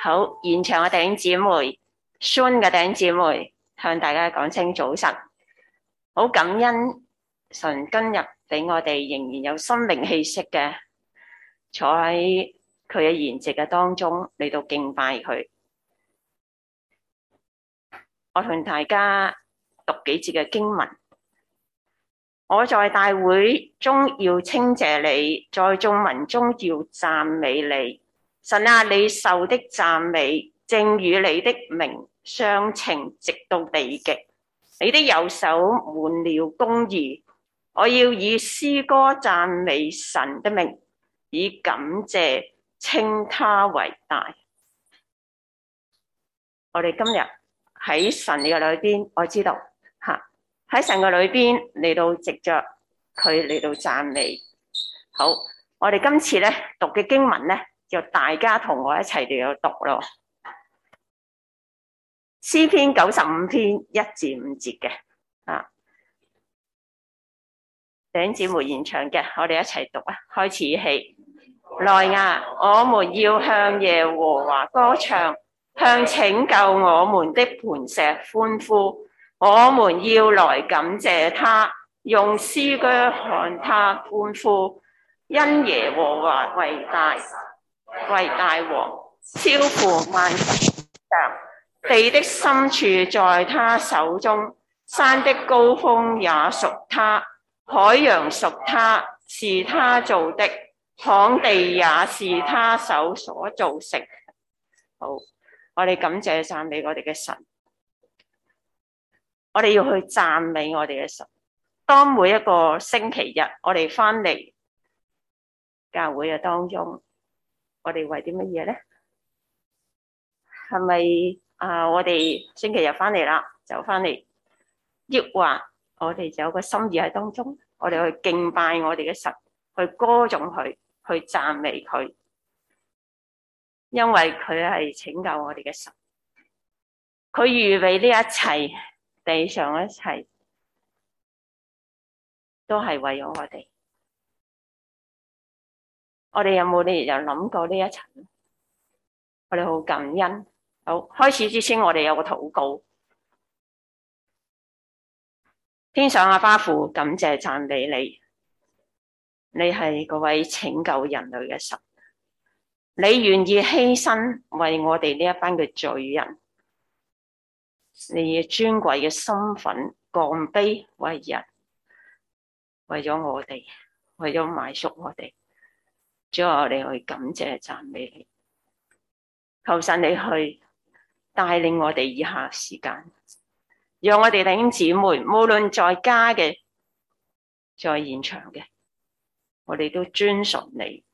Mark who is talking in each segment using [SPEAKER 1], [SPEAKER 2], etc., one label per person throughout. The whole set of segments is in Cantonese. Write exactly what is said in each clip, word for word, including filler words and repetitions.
[SPEAKER 1] 好，現場嘅弟兄姊妹、孫嘅弟兄姊妹，向大家講聲早晨。好感恩神今日俾我哋仍然有生命氣息嘅，坐喺佢嘅筵席嘅當中嚟到敬拜佢。我同大家讀幾節嘅經文。我在大會中要稱謝你，在眾民中要讚美你。神啊，你受的讚美正與你的名相稱，直到地極。你的右手滿了公義。我要以詩歌讚美神的名，以感謝稱他為大。我哋今日喺神嘅裏邊，我知道吓喺神嘅裏邊嚟到藉着佢嚟到讚美。好，我哋今次咧讀嘅經文咧，就大家同我一齊嚟到讀咯。詩篇九十五篇一至五節嘅啊，弟兄姊妹現場嘅，我哋一齊讀啊！開始起，來啊！我們要向耶和華歌唱，向拯救我們的磐石歡呼。我們要來感謝他，用詩歌向他歡呼，因耶和華為大。為大王，超乎萬神，地的深處在他手中，山的高峰也屬他，海洋屬他，是他造的，旱地也是他手所造成。好，我哋感謝讚美我哋嘅神，我哋要去讚美我哋嘅神。當每一個星期日，我哋翻嚟教會嘅當中，我哋為啲乜嘢咧？係咪啊？我哋星期日翻嚟啦，就翻嚟，抑或我哋就有個心意喺當中，我哋去敬拜我哋嘅神，去歌頌佢，去讚美佢，因為佢係拯救我哋嘅神，佢預備呢一切，地上一切都係為咗我哋。我哋有冇你有諗過呢一層？我哋好感恩。好，開始之前我哋有個禱告。天上阿爸父，感謝讚美你，你係嗰位拯救人類嘅神，你願意犧牲為我哋呢一班嘅罪人，你以尊貴嘅身份降卑為人，為咗我哋，為咗買贖我哋。主啊，我哋去感謝讚美你，求神你去帶領我哋以下時間，讓我哋弟兄姊妹，無論在家嘅，在現場嘅，我哋都尊崇你，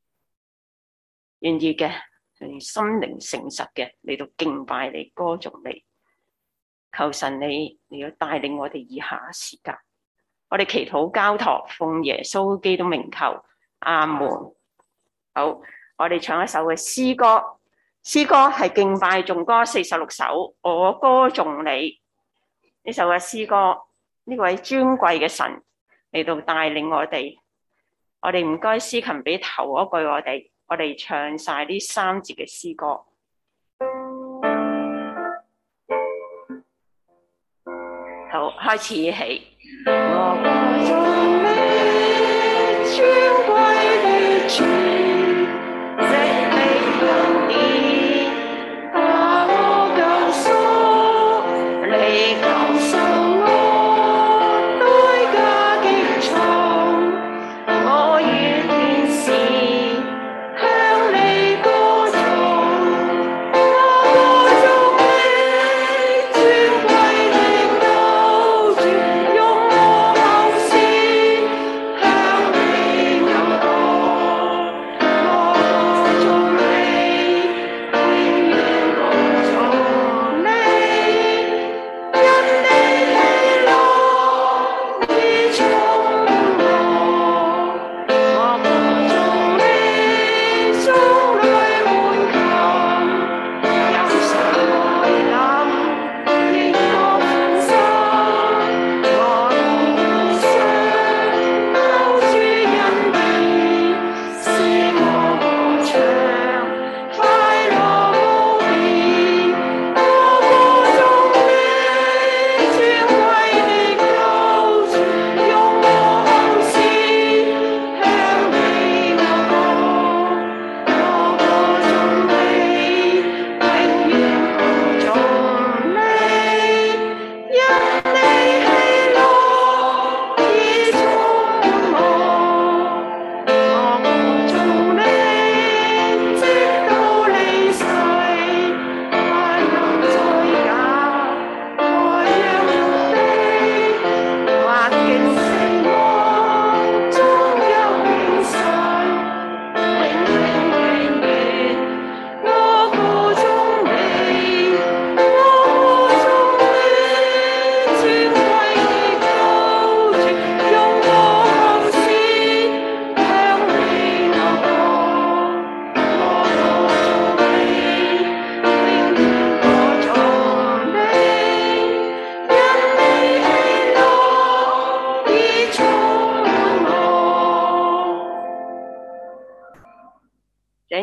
[SPEAKER 1] 願意嘅，用心靈誠實嘅嚟到敬拜你、歌頌你。求神你你要帶領我哋以下時間，我哋祈禱交託，奉耶穌基督名求，阿門。好，我哋唱一首嘅詩歌，詩歌係敬拜頌歌四十六首，我歌頌你。呢首嘅詩歌，呢位尊貴嘅神嚟到帶領我哋，我哋唔該司琴俾頭嗰句我哋，我哋唱晒呢三節嘅詩歌。好，開始起。我歌頌你，尊貴的主。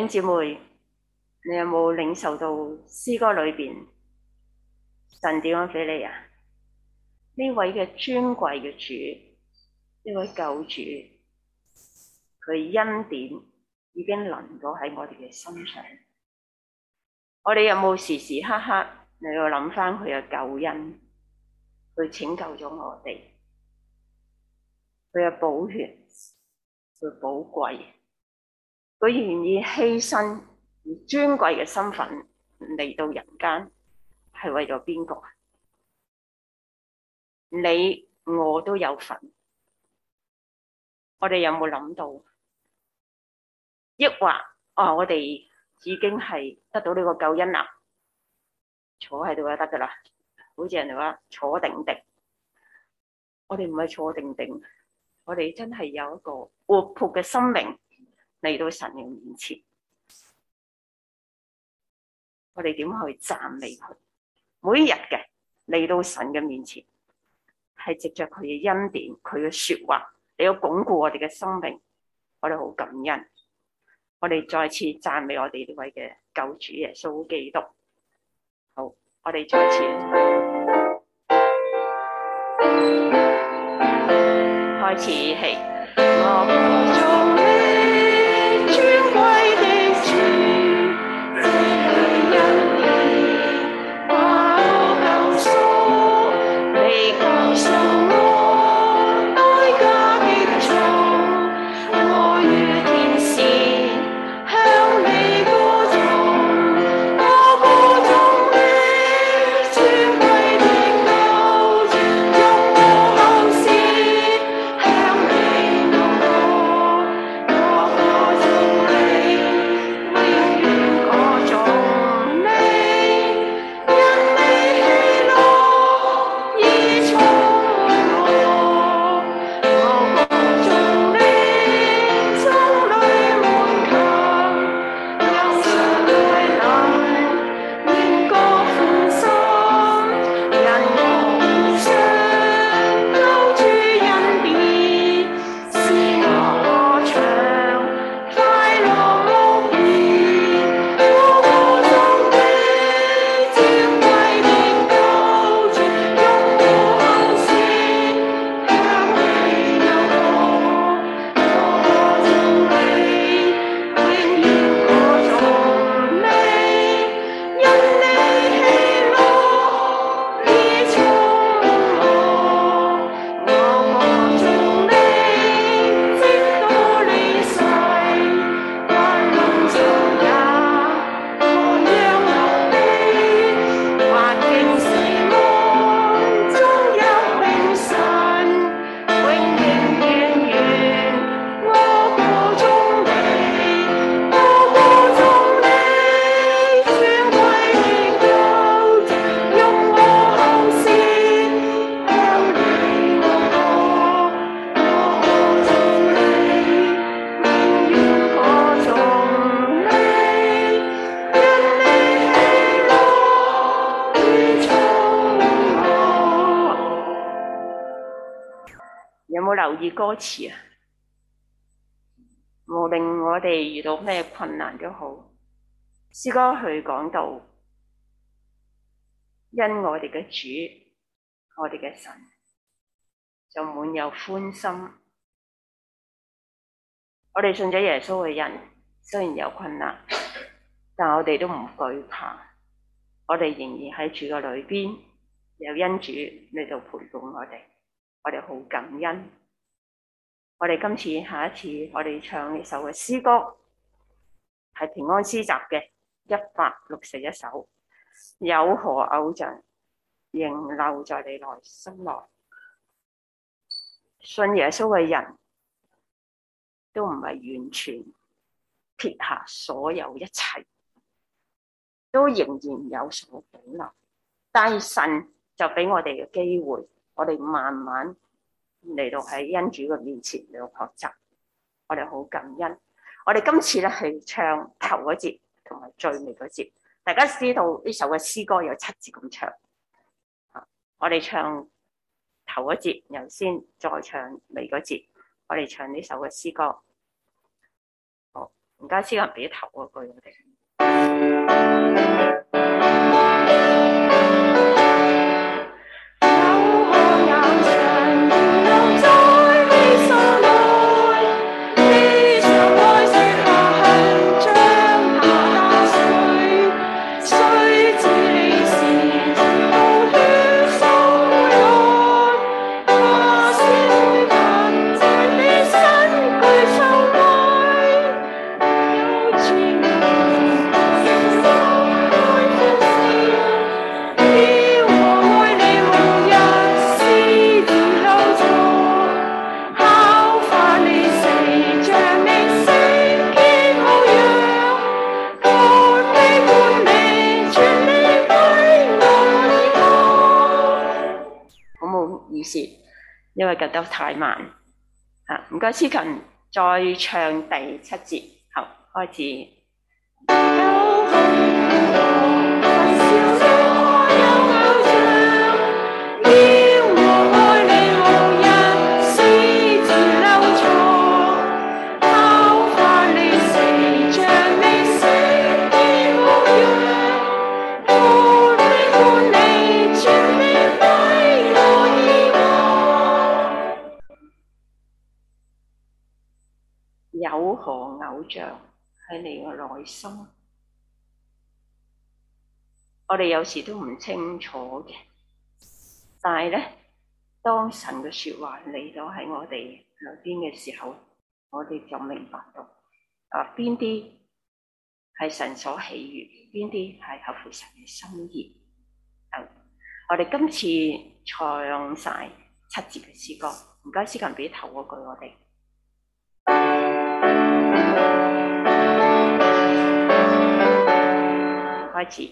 [SPEAKER 1] 兄姊妹，你有冇領受到詩歌裏邊神點樣俾你啊？呢位嘅尊貴嘅主，呢位救主，佢恩典已經臨到喺我哋嘅身上。我哋有冇時時刻刻你要諗翻佢嘅救恩，佢拯救咗我哋，佢嘅寶血，佢寶貴，佢願意犧牲以尊貴嘅身份嚟到人間，係為咗邊個？你我都有份。我哋有冇諗到？抑或啊，我哋已經係得到呢個救恩啦，坐喺度就得噶啦。好似人哋話坐定定，我哋唔係坐定定，我哋真係有一個活潑嘅生命嚟到神嘅面前。我哋點去讚美佢？每一日嘅嚟到神嘅面前，係藉着佢嘅恩典，佢嘅說話，你要鞏固我哋嘅生命。我哋好感恩，我哋再次讚美我哋呢位嘅救主耶穌基督。好，我哋再次開始起。我做你尊貴的主，這係恩典，把我救贖，你救贖我代價的重，我如天使向你歌頌，我歌頌你尊貴的救主，用我口舌向你禱告，我歌頌你，永遠歌頌你，因你喜樂已充滿我，我歌頌你，心裏滿琴，憂傷來臨，願歌歡心，因我互相救主恩典，使我歌唱，快樂無邊。我歌頌你，尊貴的救主，用我口舌向你禱告，我歌頌你，永遠歌頌你，因你喜樂已充滿我，我歌頌你，直到離世，萬民晝夜我仰望你，環境死亡終有永生，永永遠遠我歌頌你，我歌頌你，尊貴的救主，用我口舌向你禱告，我歌頌你，永遠歌頌你，因你喜樂已充滿我。有冇留意歌詞啊？無論我哋遇到咩困難都好，詩歌佢講到，因我哋嘅主，我哋嘅神就滿有歡心。我哋信咗耶穌嘅人，雖然有困難，但我哋都唔懼怕。我哋仍然喺主嘅裏邊，有恩主嚟到陪伴我哋，我哋好感恩。我哋今次下一次，我哋唱呢首嘅詩歌係平安詩集嘅一百六十一首，有何偶像仍留在你內心內？信耶穌嘅人都唔係完全撇下所有一切，都仍然有所保留。但係神就俾我哋嘅機會，我哋慢慢嚟到喺恩主嘅面前嚟到學習，我哋好感恩。我哋今次咧係唱頭嗰節同埋最尾嗰節，大家知道呢首嘅詩歌有七節咁唱，我哋唱頭嗰節，然後先再唱尾嗰節，我哋唱呢首嘅詩歌。好， 唔該，先人俾頭嗰句我哋。因為覺得太慢，啊唔該，司琴再唱第七節，好開始。有何偶像喺你個內心？我哋有時都唔清楚嘅，但係咧，當神嘅說話嚟到喺我哋裏邊嘅時候，我哋就明白到啊，邊啲係神所喜悅，邊啲係合乎神嘅心意。啊，我哋今次唱晒七節嘅詩歌，唔該，司琴俾頭嗰句我哋。開始。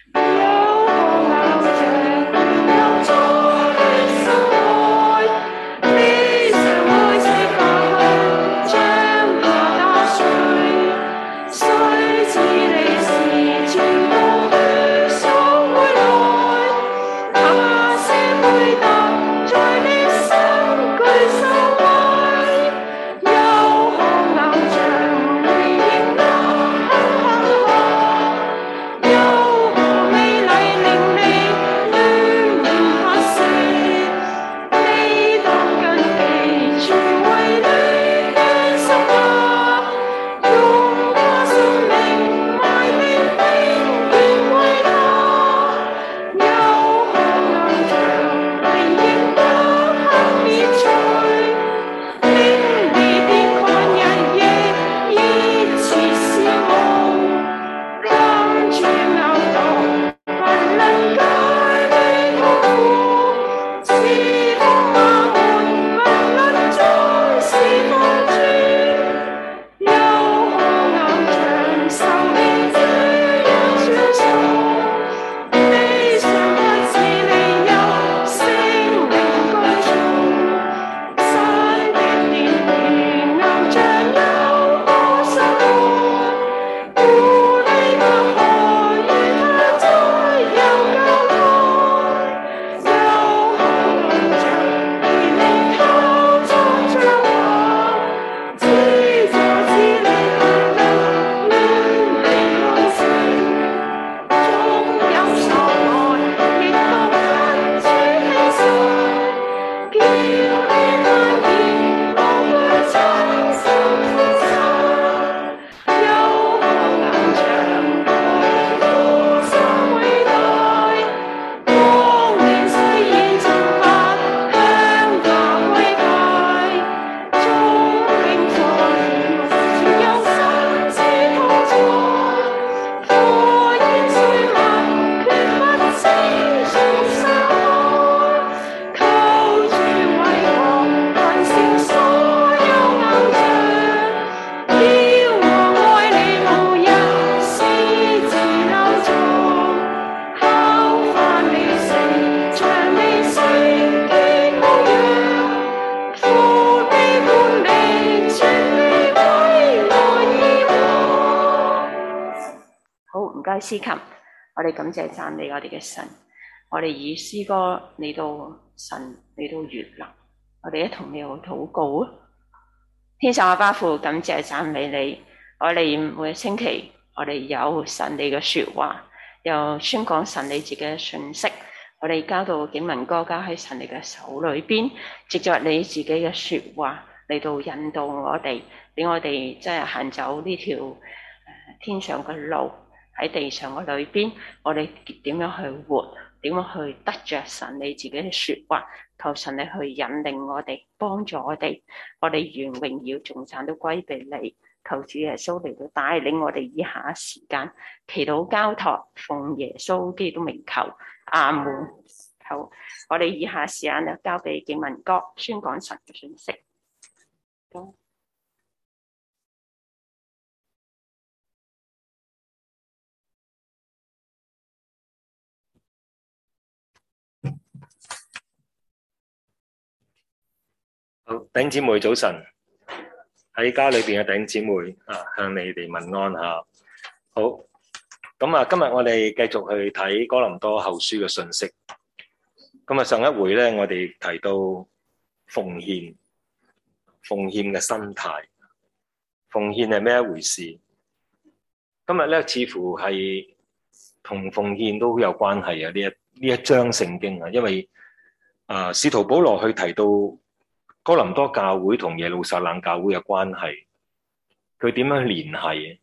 [SPEAKER 1] 詩琴，我哋感謝讚美我哋嘅神，我哋以詩歌嚟到神嚟到悅納，我哋一同嚟到禱告啊！天上阿爸父，感謝讚美你， 我哋每個星期，我哋有神你嘅說話，又宣講神你自己嘅信息。我哋交到經文歌交喺神你嘅手裏邊，藉着你自己嘅說話嚟到引導我哋，俾我哋即係行走呢條誒天上嘅路，喺地上嘅裏邊，我哋點樣去活，點樣去得着神你自己嘅說話。求神你去引領我哋，幫助我哋，我哋願榮耀頌讚都歸俾你。求主耶穌嚟到帶領我哋以下時間祈禱交託，奉耶穌基督名求，阿門。好，我哋以下時間就交俾敬文哥宣講神嘅信息。
[SPEAKER 2] 好，弟兄姊妹早晨，喺家裏邊嘅弟兄姊妹啊，向你哋問安吓。好，咁啊，今日我哋繼續去睇哥林多後書嘅信息。咁啊，上一回咧，我哋提到奉獻，奉獻嘅心態，奉獻係咩一回事？今日咧，似乎係同奉獻都好有關係啊！呢一呢一章聖經啊，因為啊，使徒保羅去提到哥林多教會同耶路撒冷教會嘅關係，佢點樣聯繫？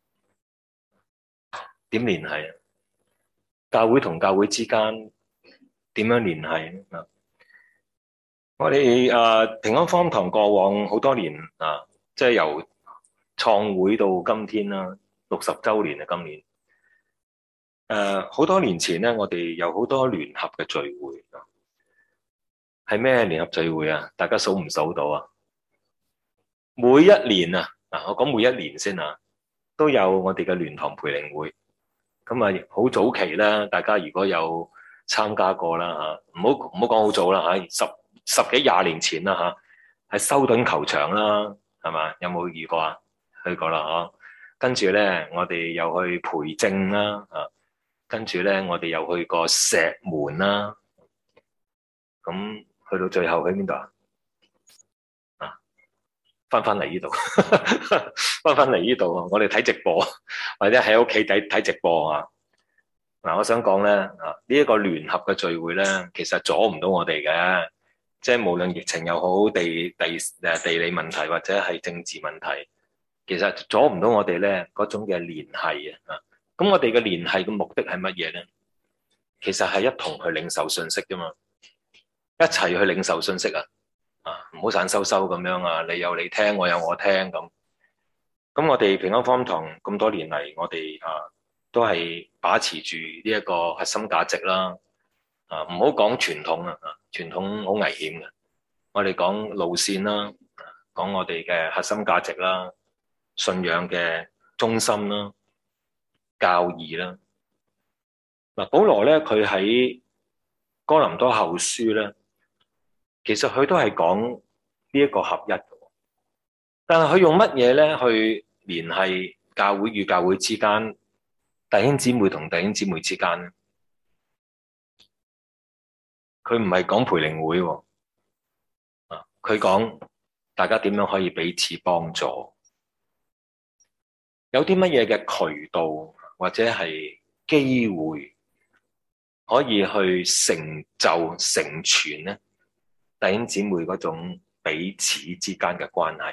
[SPEAKER 2] 點聯繫啊？教會同教會之間點樣聯繫啊？我哋啊平安福音堂過往好多年啊，即係由創會到今天啦，六十週年啊，今年。誒，好多年前咧，我哋有好多聯合嘅聚會。係咩聯合聚會啊？大家數唔數到啊？每一年啊，嗱，我講每一年先啊，都有我哋嘅聯堂培靈會。咁啊，好早期啦，大家如果有參加過啦吓，唔好唔好講好早啦吓，十十幾廿年前啦吓，喺修頓球場啦，係嘛？有冇遇過啊？去過啦嗬。跟住咧，我哋又去培正啦，啊，跟住咧，我哋又去過石門啦，咁。去到最後喺邊度啊？啊，翻翻嚟呢度，翻翻嚟呢度，我哋睇直播，或者喺屋企睇睇直播啊。嗱，我想講咧，啊，呢一個聯合嘅聚會咧，其實阻唔到我哋嘅，即係無論疫情又好，地地誒地理問題或者係政治問題，其實阻唔到我哋咧嗰種嘅聯繫啊。咁我哋嘅聯繫嘅目的係乜嘢咧？其實係一同去領受信息啫嘛。一齊去領受信息啊！啊，唔好散收收咁樣啊！你有你聽，我有我聽咁。咁我哋平安福音堂咁多年嚟，我哋啊都係把持住呢一個核心價值啦。啊，唔好講傳統啊，傳統好危險嘅。我哋講路線啦，講我哋嘅核心價值啦，信仰嘅中心啦，教義啦。嗱，保羅咧，佢喺哥林多後書咧。其實佢都係講呢一個合一嘅，但係佢用乜嘢咧去聯繫教會與教會之間，弟兄姊妹同弟兄姊妹之間咧？佢唔係講培靈會喎，啊，佢講大家點樣可以彼此幫助，有啲乜嘢嘅渠道或者係機會可以去成就成全咧？弟兄姊妹嗰種彼此之間嘅關係，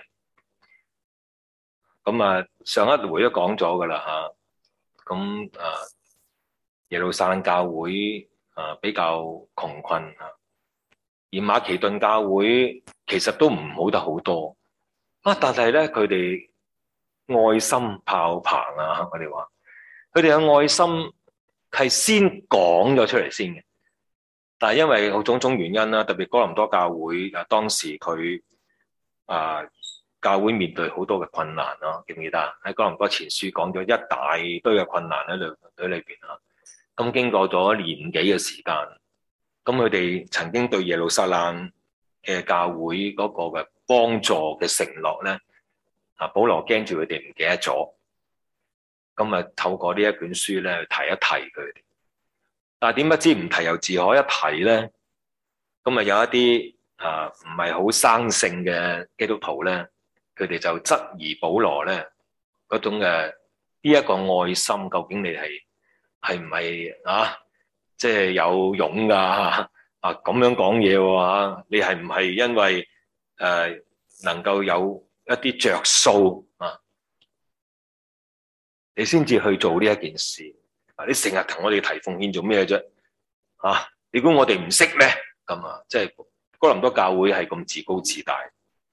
[SPEAKER 2] 咁啊上一回都講咗噶啦吓，咁啊耶路撒冷教會啊比較窮困啊，而馬其頓教會其實都唔好得好多啊，但係咧佢哋愛心爆棚啊，我哋話佢哋嘅愛心係先講咗出嚟先嘅。但係因為好種種原因啦，特別哥林多教會啊，當時佢啊教會面對好多嘅困難咯，記唔記得啊？喺哥林多前書講咗一大堆嘅困難喺裏喺裏邊啊。咁經過咗年幾嘅時間，咁佢哋曾經對耶路撒冷嘅教會嗰個嘅幫助嘅承諾咧，啊保羅驚住佢哋唔記得咗，咁啊透過呢一卷書咧去提一提佢哋。但係點不知唔提又自可一提咧，咁啊有一啲啊唔係好生性嘅基督徒咧，佢哋就質疑保羅咧嗰嗰種嘅呢一個愛心，究竟你係係唔係啊？即係有勇噶啊咁樣講嘢喎，你係唔係因為誒、呃、能夠有一啲着數啊，你先至去做呢一件事？你成日同我哋提奉獻做咩啫？啊，你估我哋唔識咩？咁啊，即係哥林多教會係咁自高自大。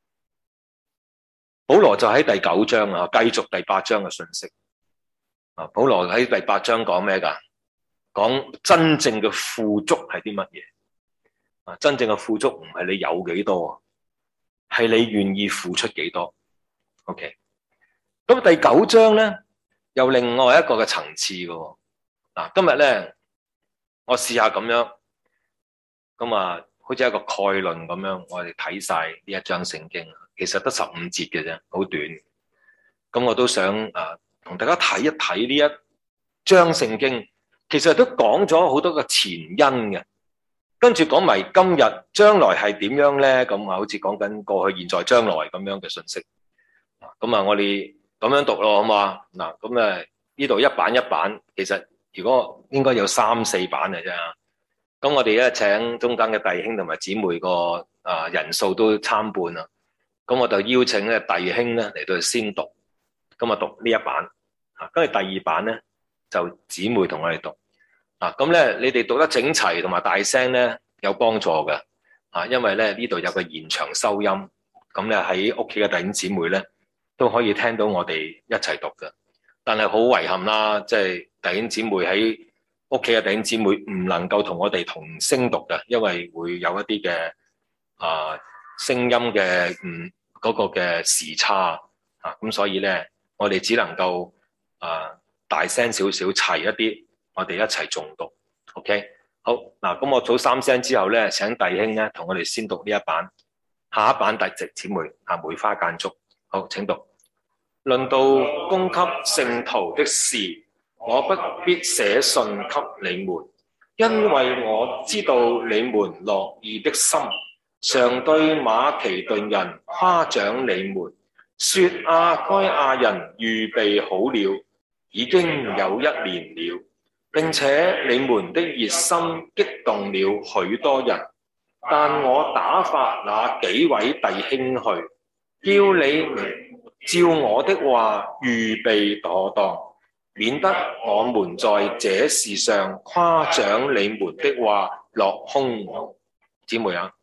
[SPEAKER 2] 保羅就喺第九章啊，繼續第八章嘅信息。啊，保羅喺第八章講咩噶？講真正嘅富足係啲乜嘢？啊，真正嘅富足唔係你有幾多，係你願意付出幾多。OK，咁第九章咧有另外一個嘅層次嘅。嗱，今日咧我試下咁樣，咁啊，好似一個概論咁樣，我哋睇晒呢一章聖經，其實得十五節嘅啫，好短。咁我都想啊，同大家睇一睇呢一章聖經，其實都講咗好多個前因嘅，跟住講埋今日將來係點樣咧？咁啊，好似講緊過去、現在、將來咁樣嘅信息。咁啊，我哋咁樣讀咯，好嘛？嗱，咁啊，呢度一版一版，其實如果應該有三四版嘅啫。咁我哋咧請中間嘅弟兄同埋姊妹個啊人數都參半啊。咁我就邀請咧弟兄咧嚟到先讀，咁啊讀呢一版，啊跟住第二版咧就姊妹同我哋讀。啊咁咧你哋讀得整齊同埋大聲咧有幫助嘅，啊因為咧呢度有個現場收音，咁咧喺屋企嘅弟兄姊妹咧都可以聽到我哋一齊讀嘅。但係好遺憾啦，即係弟兄姊妹喺屋企嘅弟兄姊妹唔能夠同我哋同聲讀嘅，因為會有一啲嘅啊聲音嘅嗯嗰個嘅時差啊，咁所以咧我哋只能夠啊大聲少少齊一啲，我哋一齊誦讀。OK， 好嗱，咁我數三聲之後咧，請弟兄咧同我哋先讀呢一版，下一版弟兄姊妹啊梅花間竹。好，請讀。論到供給聖徒的事，我不必寫信給你們，因為我知道你們樂意的心，常對馬其頓人誇獎你們，說亞該亞人預備好了，已經有一年了，並且你們的熱心激動了許多人。但我打發那幾位弟兄去，叫你們照我的話預備妥當，免得我們在這事上誇獎你們的話落空。姊妹啊，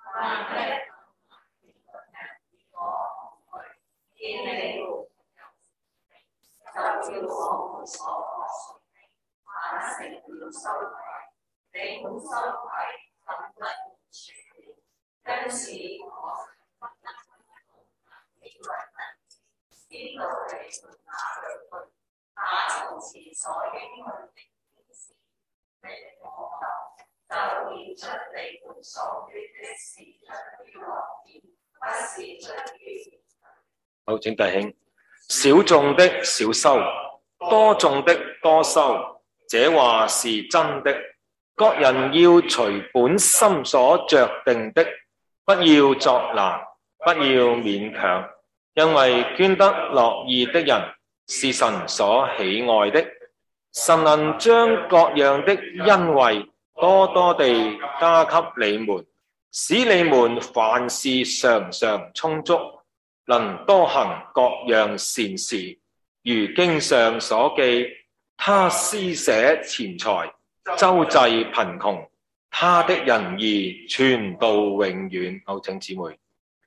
[SPEAKER 3] 知道你們哪裏去，把從前所應許的天使你我就現出你們所願的事出於樂意，不是出於。
[SPEAKER 2] 好，請弟兄。少種的少收，多種的多收，這話是真的。各人要隨本心所着定的，不要作難，不要勉強。因為捐得樂意的人是神所喜愛的，神能將各樣的恩惠多多地加給你們，使你們凡事常常充足，能多行各樣善事。如經上所記，他施捨錢財，周濟貧窮，他的仁義傳到永遠。好，請姊妹。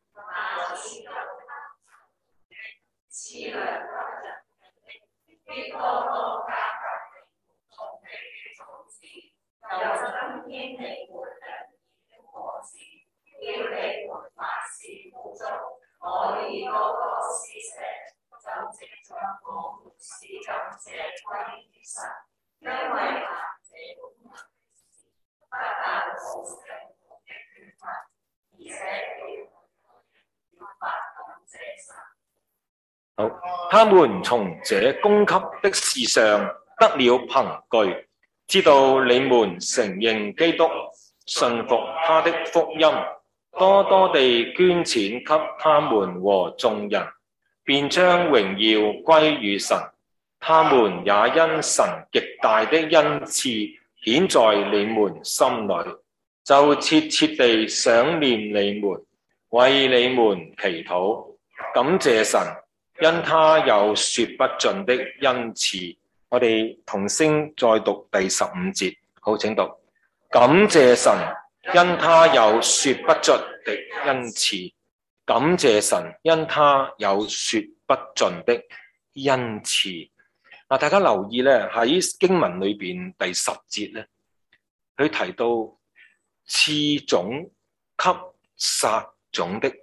[SPEAKER 3] 賜良人，必多多加給從你的種子，又增添你們良義的果子，叫你們凡事富足，可以多多施捨，就藉著我們使感謝歸於神，因為行這本分的事，不但保證我的缺乏，而且要要發感謝神。
[SPEAKER 2] 好，他們從這供給的事上得了憑據，知道你們承認基督，信服他的福音，多多地捐錢給他們和眾人， 便將榮耀歸於神。他們也因神極大的恩賜顯在你們心裏，就切切地想念你們，為你們祈禱，感謝神，因他有說不盡的恩賜。我哋同聲再讀第十五節，好，請讀。感謝神，因他有說不盡的恩賜。感謝神，因他有說不盡的恩賜。嗱，大家留意咧，喺經文裏邊第十節咧，佢提到賜種給撒種的，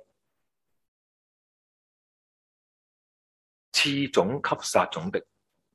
[SPEAKER 2] 賜種給撒種的，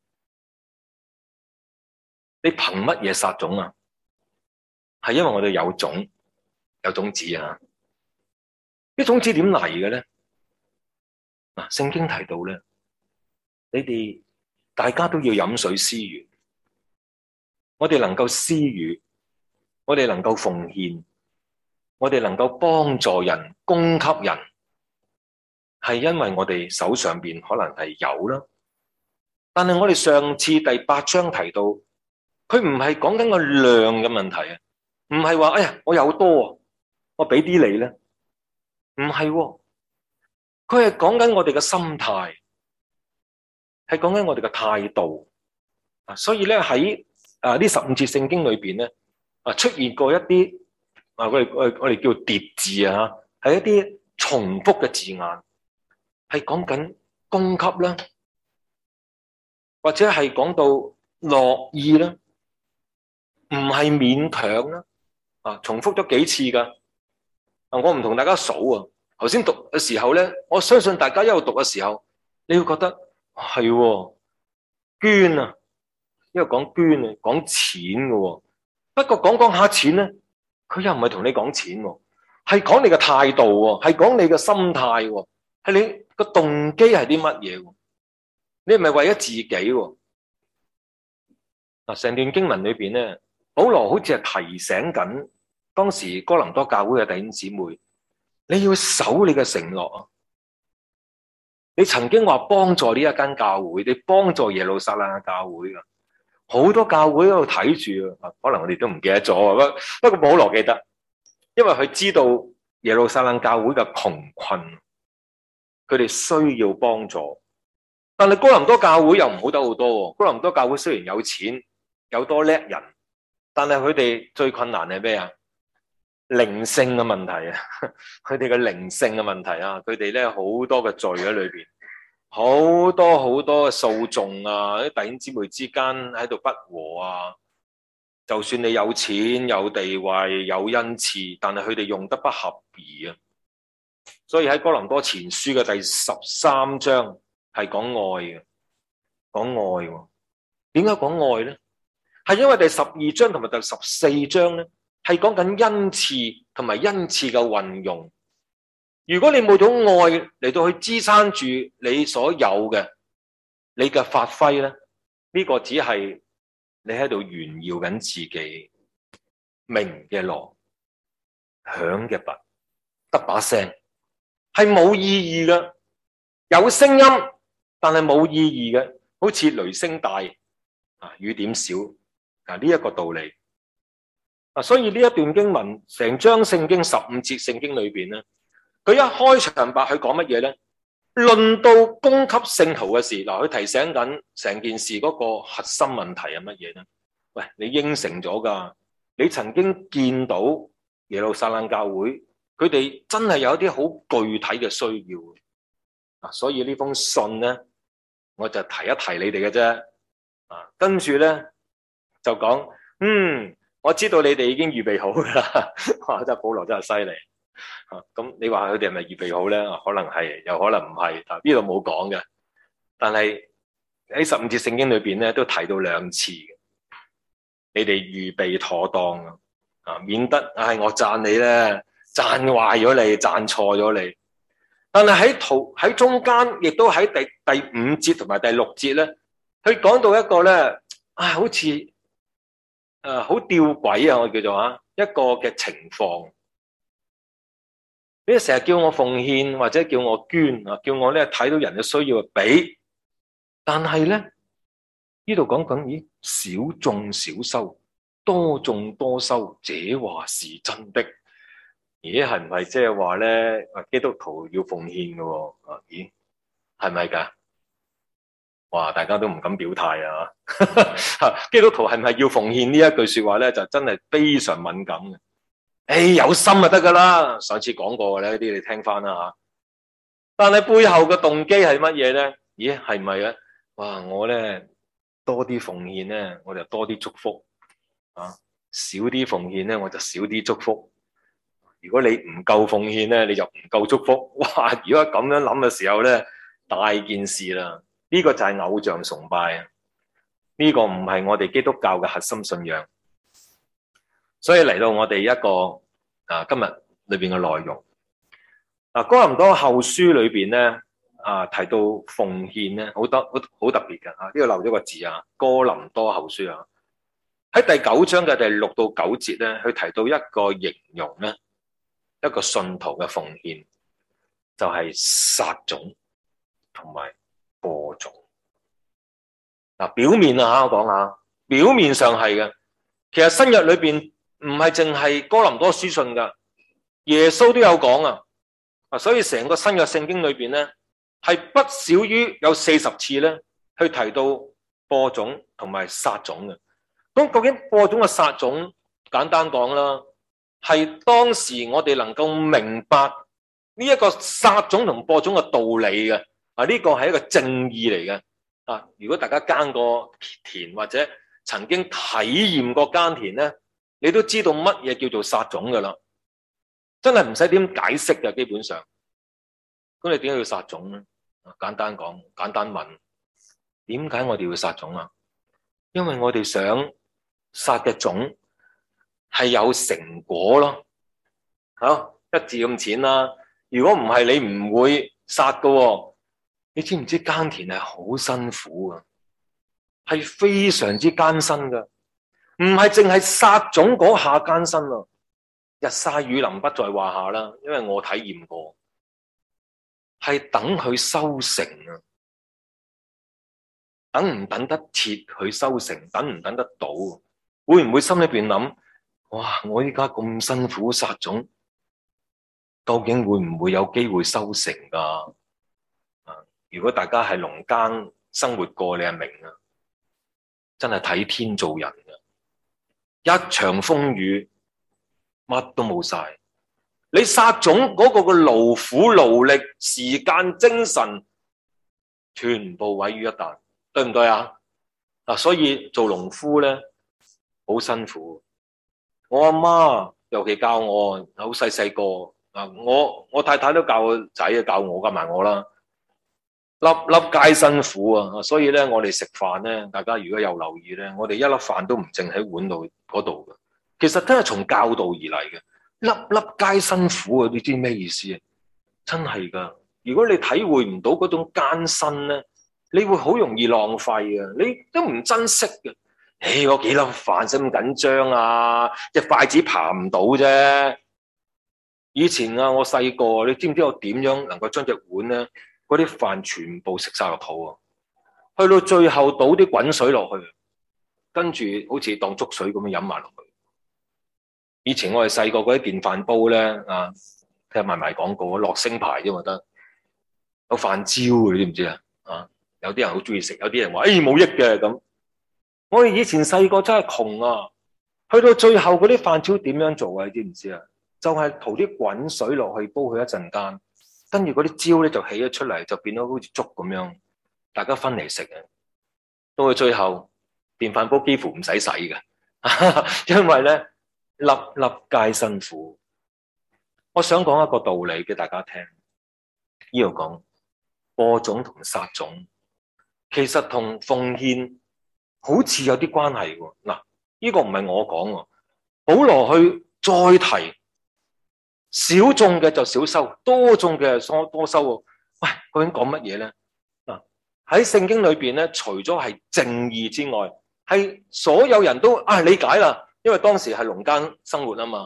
[SPEAKER 2] 你憑乜嘢撒種啊？係因為我哋有種，有種子啊！啲種子點嚟嘅咧？嗱，聖經提到咧，你哋大家都要飲水思源，我哋能夠施予，我哋能夠奉獻，我哋能夠幫助人、供給人，係因為我哋手上邊可能係有啦。但係我哋上次第八章提到，佢唔係講緊個量嘅問題啊，唔係話哎呀我有多啊，我俾啲你咧，唔係喎，佢係講緊我哋嘅心態，係講緊我哋嘅態度啊。所以咧喺啊呢十五節聖經裏邊咧啊出現過一啲啊我哋我哋我哋叫疊字啊，係一啲重複嘅字眼，係講緊供給啦，或者係講到樂意啦，唔係勉強啦啊，重複咗幾次噶啊，我唔同大家數啊。頭先讀嘅時候咧，我相信大家一路讀嘅時候，你會覺得係喎，捐啊，因為講捐啊，講錢嘅。不過講講下錢咧，佢又唔係同你講錢喎，係講你嘅態度喎，係講你嘅心態喎，係你個動機係啲乜嘢？你唔係為咗自己喎。嗱，成段經文裏邊咧，保羅好似係提醒緊當時哥林多教會嘅弟兄姊妹，你要守你嘅承諾啊！你曾經話幫助呢一間教會，你幫助耶路撒冷嘅教會噶，好多教會喺度睇住啊，可能我哋都唔記得咗啊。不過保羅記得，因為佢知道耶路撒冷教會嘅窮困，佢哋需要幫助。但係哥林多教會又唔好得好多，哥林多教會雖然有錢，有多叻人，但係佢哋最困難係咩啊？靈性嘅問題啊，佢哋嘅靈性嘅問題啊，佢哋咧好多嘅罪喺裏邊，好多好多嘅訴訟啊，啲弟兄姊妹之間喺度不和啊。就算你有錢、有地位、有恩賜，但係佢哋用得不合宜啊。所以喺哥林多前書嘅第十三章係講愛嘅，講愛喎。點解講愛咧？係因為第十二章同埋第十四章咧，係講緊恩賜同埋恩賜嘅運用。如果你冇咗愛嚟到去支撐住你所有嘅，你嘅發揮咧，呢個只係你喺度炫耀緊自己，鳴嘅鑼，響嘅鈸，得把聲，係冇意義嘅。有聲音，但係冇意義嘅，好似雷聲大啊，雨點少啊，呢一個道理。啊，所以呢一段經文，成章聖經十五節聖經裏邊咧，佢一開場白佢講乜嘢咧？論到供給聖徒嘅事，嗱，佢提醒緊成件事嗰個核心問題係乜嘢咧？喂，你應承咗噶，你曾經見到耶路撒冷教會，佢哋真係有一啲好具體嘅需要啊，所以呢封信咧，我就提一提你哋嘅啫。啊，跟住咧就講，嗯。我知道你哋已經預備好噶啦，哇！真係保羅真係犀利啊！咁你話佢哋係咪預備好咧？可能係，又可能唔係。啊，呢度冇講嘅，但係喺十五節聖經裏邊咧都提到兩次，你哋預備妥當啊，啊，免得唉、哎、我讚你咧，讚壞咗你，讚錯咗你。但係喺圖喺中間，亦都喺第第五節同埋第六節咧，佢講到一個咧，啊，好似。誒，好、呃、吊詭啊！我叫做啊，一個嘅情況， 你成日叫我奉獻或者叫我捐啊，叫我咧睇到人嘅需要就俾，但係咧呢度講緊，咦，少種少收，多種多收，這話是真的。咦，係唔係即係話咧？基督徒要奉獻嘅喎？啊，咦，係咪㗎？哇！大家都唔敢表態啊！基督徒係咪要奉獻呢一句說話咧？就真係非常敏感嘅。誒，有心就得噶啦。上次講過嘅咧，呢啲你聽翻啦吓。但係背後嘅動機係乜嘢咧？咦，係咪啊？哇！我咧多啲奉獻咧，我就多啲祝福啊；少啲奉獻咧，我就少啲祝福。如果你唔夠奉獻咧，你就唔夠祝福。哇！如果咁樣諗嘅時候咧，大件事啦。呢個就係偶像崇拜啊！呢個唔係我哋基督教嘅核心信仰。所以嚟到我哋一個啊今日裏邊嘅內容，嗱，哥林多後書裏邊咧啊提到奉獻咧，好得好好特別嘅啊！呢度漏咗個字啊，哥林多後書啊，喺第九章嘅第六到九節咧，佢提到一個形容咧，一個信徒嘅奉獻就係撒種同埋播種。嗱，表面啊，我講下，表面上係嘅，其實新約裏邊唔係淨係哥林多書信噶，耶穌都有講啊，啊，所以成個新約聖經裏邊咧，係不少於有四十次咧，去提到播種同埋撒種嘅。咁究竟播種嘅撒種，簡單講啦，係當時我哋能夠明白呢一個撒種同播種嘅道理嘅，啊，呢個係一個正義嚟嘅。啊，如果大家耕過田或者曾經體驗過耕田咧，你都知道乜嘢叫做撒種噶啦，真係唔使點解釋嘅，基本上。咁你點解要撒種咧？簡單講，簡單問，點解我哋要撒種啊？因為我哋想撒嘅種係有成果咯。好，一字咁淺啦。如果唔係，你唔會撒噶喎。你知唔知耕田係好辛苦啊？係非常之艱辛噶，唔係淨係撒種嗰下艱辛啊，日曬雨淋不在話下啦。因為我體驗過，係等佢收成啊，等唔等得切佢收成，等唔等得到？會唔會心裏邊諗：哇！我依家咁辛苦撒種，究竟會唔會有機會收成噶？如果大家係農耕生活過，你係明啊，真係睇天做人嘅。一場風雨，乜都冇晒。你撒種嗰個嘅勞苦勞力、時間、精神，全部毀於一旦，對唔對啊？嗱，所以做農夫咧好辛苦。我阿媽尤其教我，好細細個啊，我我太太都教個仔啊，教我教埋我啦。粒粒皆辛苦啊！所以咧，我哋食飯咧，大家如果有留意咧，我哋一粒飯都唔淨喺碗度嗰度嘅。其實真係從教導而嚟嘅，粒粒皆辛苦啊！你知咩意思啊？真係噶！如果你體會唔到嗰種艱辛咧，你會好容易浪費啊！你都唔珍惜嘅。誒，嗰幾粒飯使咁緊張啊？隻筷子爬唔到啫。以前啊，我細個，你知唔知我點樣能夠將隻碗咧？嗰啲飯全部食晒落肚啊！去到最後倒啲滾水落去，跟住好似當粥水咁樣飲埋落去。以前我哋細個嗰啲電飯煲咧啊，聽埋埋廣告，樂聲牌啫嘛得，有飯焦嘅，你知唔知啊？啊，有啲人好中意食，有啲人話誒冇益嘅咁。我哋以前細個真係窮啊，去到最後嗰啲飯焦點樣做啊？你知唔知啊？就係塗啲滾水落去煲佢一陣間。跟住嗰啲焦咧就起咗出嚟，就變咗好似粥咁樣，大家分嚟食啊！到佢最後，電飯煲幾乎唔使洗嘅，因為咧粒粒皆辛苦。我想講一個道理俾大家聽，呢度講播種同撒種，其實同奉獻好似有啲關係喎。嗱，呢個唔係我講喎，保羅去再提。少種嘅就少收，多種嘅就多收喎。喂，究竟講乜嘢咧？嗱，喺聖經裏邊咧，除咗係正義之外，係所有人都啊理解啦，因為當時係農耕生活啊嘛。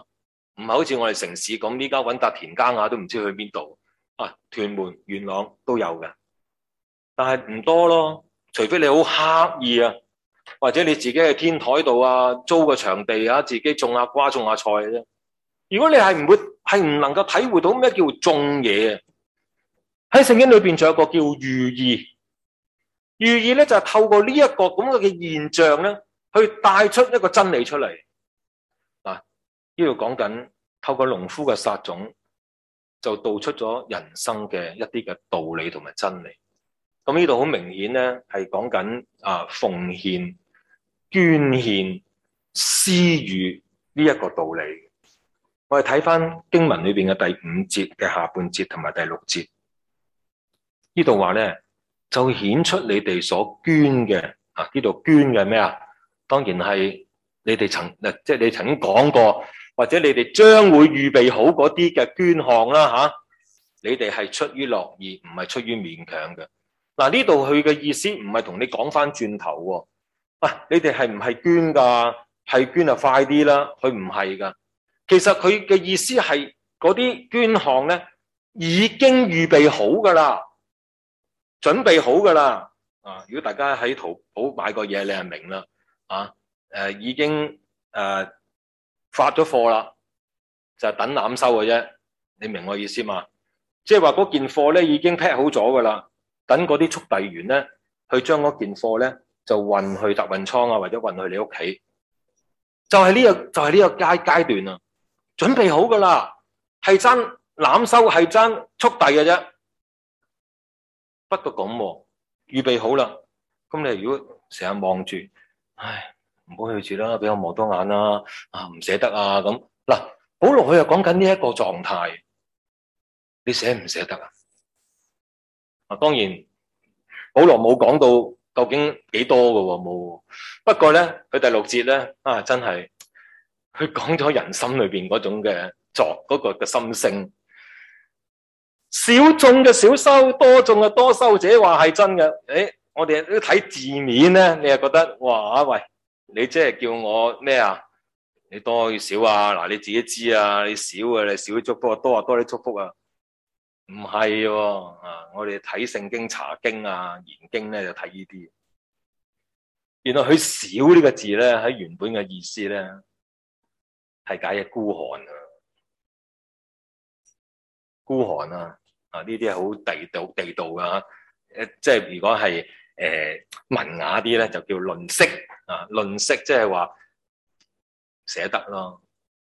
[SPEAKER 2] 唔係好似我哋城市咁，依家揾笪田耕下都唔知去邊度啊！屯門、元朗都有嘅，但係唔多咯。除非你好刻意啊，或者你自己喺天台度啊，租個場地啊，自己種下瓜、種下菜嘅啫。如果你係唔會，係唔能夠體會到咩叫種嘢啊？喺聖經裏邊仲有個叫寓意，寓意咧就係透過呢一個咁嘅現象咧，去帶出一個真理出嚟。嗱，呢度講緊透過農夫嘅撒種，就道出咗人生嘅一啲嘅道理同埋真理。咁呢度好明顯咧，係講緊啊奉獻、捐獻、施予呢一個道理。我哋睇翻經文裏邊嘅第五節嘅下半節同埋第六節，呢度話咧就顯出你哋所捐嘅啊，呢度捐嘅咩啊？當然係你哋曾誒，即係你曾經講過，或者你哋將會預備好嗰啲嘅捐項啦吓，你哋係出於樂意，唔係出於勉強嘅。嗱，呢度佢嘅意思唔係同你講翻轉頭喎，啊，你哋係唔係捐噶？係捐就快啲啦，佢唔係噶。其實佢嘅意思係嗰啲捐項咧已經預備好噶啦，準備好噶啦。啊，如果大家喺淘寶買過嘢，你係明啦。啊，誒、呃，已經誒、呃、發咗貨啦，就係等攬收嘅啫。你明我意思嘛？即係話嗰件貨咧已經 pack 好咗噶啦，等嗰啲速遞員咧去將嗰件貨咧就運去集運倉啊，或者運去你屋企。就係呢個就係呢個階階段啊，準備好噶啦，係真攬收，係真速遞嘅啫。不過咁預備好啦，咁你如果成日望住，唉，唔好去住啦，俾我望多眼啦，啊唔捨得啊咁。嗱，保羅佢又講緊呢一個狀態，你捨唔捨得啊？啊，當然保羅冇講到究竟幾多㗎喎，冇。不過咧，佢第六節咧啊，真係佢講咗人心裏邊嗰種嘅作嗰個嘅心聲。少種嘅少收，多種嘅多收，這話係真嘅。誒，我哋都睇字面咧，你又覺得哇喂，你即係叫我咩啊？你多與少啊？嗱，你自己知啊，你少啊，你少啲祝福啊，多啊多啲祝福啊。唔係喎，啊，我哋睇聖經查經啊研經咧就睇呢啲。原來佢少呢個字咧喺原本嘅意思咧係解嘅孤寒啊，孤寒啊。啊！呢啲係好地道地道噶，誒，即係如果係誒、呃、文雅啲咧，就叫吝嗇啊！吝嗇即係話捨得咯，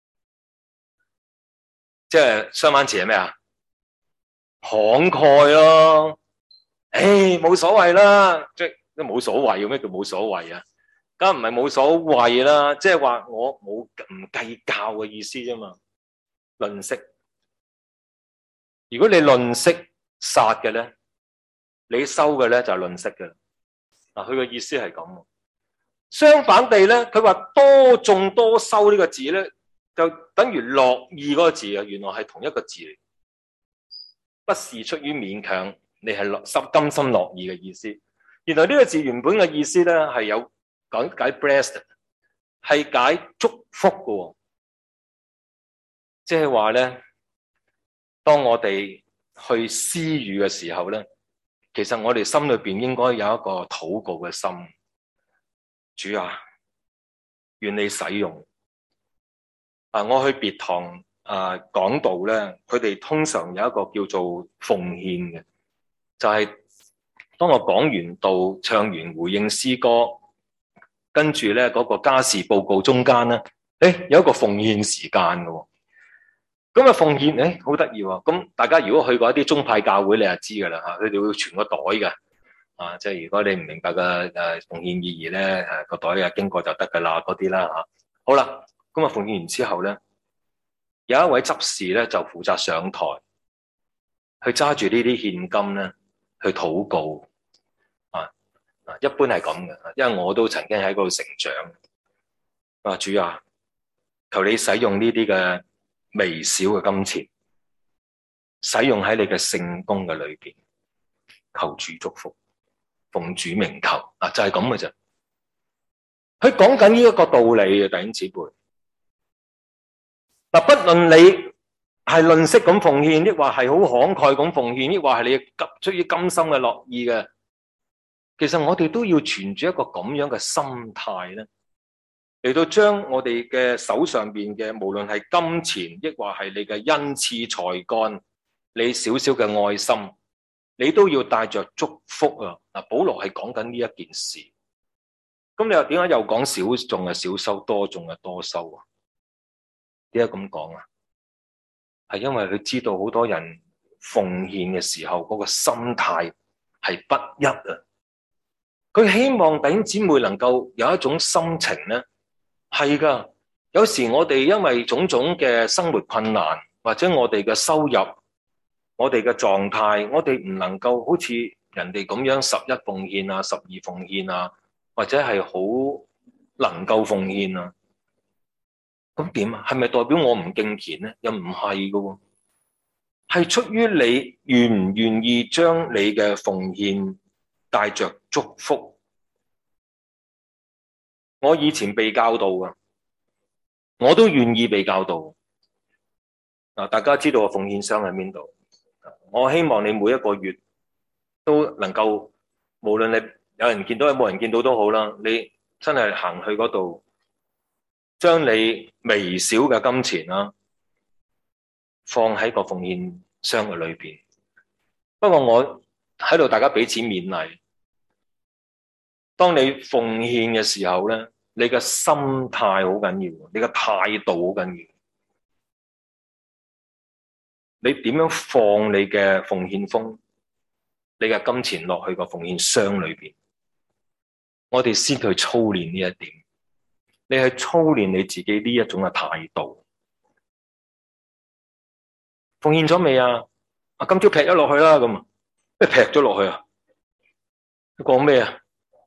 [SPEAKER 2] 即係相反詞係咩啊？慷慨咯，誒，冇所謂啦，即係都冇所謂，咩叫冇所謂啊？梗唔係冇所謂啦，即係話我冇唔計較嘅意思啫嘛，吝嗇。如果你吝嗇撒嘅咧，你收嘅咧就係吝嗇嘅。嗱，佢嘅意思係咁。相反地咧，佢話多種多收呢個字咧，就等於樂意嗰個字啊，原來係同一個字嚟，不是出於勉強，你係樂心甘心樂意嘅意思。原來呢個字原本嘅意思咧係有講解 blessed， 係解祝福嘅，即係話咧。當我哋去施予嘅時候咧，其實我哋心裏邊應該有一個禱告嘅心。主啊，願你使用。啊，我去別堂啊講道咧，佢哋通常有一個叫做奉獻嘅，就係、是、當我講完道、唱完回應詩歌，跟住咧嗰個家事報告中間咧，誒有一個奉獻時間嘅。咁啊，奉獻誒，好得意喎！咁大家如果去過一啲宗派教會，你就知噶啦嚇，佢哋會傳個袋嘅，啊，即係如果你唔明白嘅誒奉獻意義咧，誒個袋啊經過就得噶啦，嗰啲啦嚇。好啦，咁啊奉獻完之後咧，有一位執事咧就負責上台，去揸住呢啲獻金咧去禱告，啊啊，一般係咁嘅，因為我都曾經喺嗰度成長。啊，主啊，求你使用呢啲嘅微小嘅金錢，使用喺你嘅聖工嘅裏邊，求主祝福，奉主名求啊，就係咁嘅啫。佢講緊呢一個道理嘅，弟兄姊妹， 嗱，不論你係吝嗇咁奉獻，抑或係好慷慨咁奉獻，抑或係你急出於甘心嘅樂意嘅，其實我哋都要存住一個咁樣嘅心態咧，嚟到將我哋嘅手上邊嘅，無論係金錢，抑或係你嘅恩賜才幹，你少少嘅愛心，你都要帶着祝福啊！嗱，保羅係講緊呢一件事。咁你又點解又講少種嘅少收，多種嘅多收啊？點解咁講啊？係因為佢知道好多人奉獻嘅時候嗰個心態係不一啊！佢希望弟兄姊妹能夠有一種心情咧，係噶。有時我哋因為種種嘅生活困難，或者我哋嘅收入、我哋嘅狀態，我哋唔能夠好似人哋咁樣十一奉獻啊、十二奉獻啊，或者係好能夠奉獻啊。咁點啊？係咪代表我唔敬虔咧？又唔係噶喎，係出於你願唔願意將你嘅奉獻帶着祝福。我以前被教導啊，我都願意被教導。嗱，大家知道個奉獻箱喺邊度？我希望你每一個月都能夠，無論你有人見到，有冇人見到都好啦，你真係行去嗰度，將你微小嘅金錢啦，放喺個奉獻箱嘅裏邊。不過我喺度，大家彼此勉勵。當你奉獻嘅時候咧，你嘅心態好緊要，你嘅態度好緊要。你點樣放你嘅奉獻封，你嘅金錢落去個奉獻箱裏邊？我哋先去操練呢一點。你去操練你自己呢一種嘅態度。奉獻咗未啊？啊，今朝劈咗落去啦，咁咩劈咗落去啊？你講咩啊？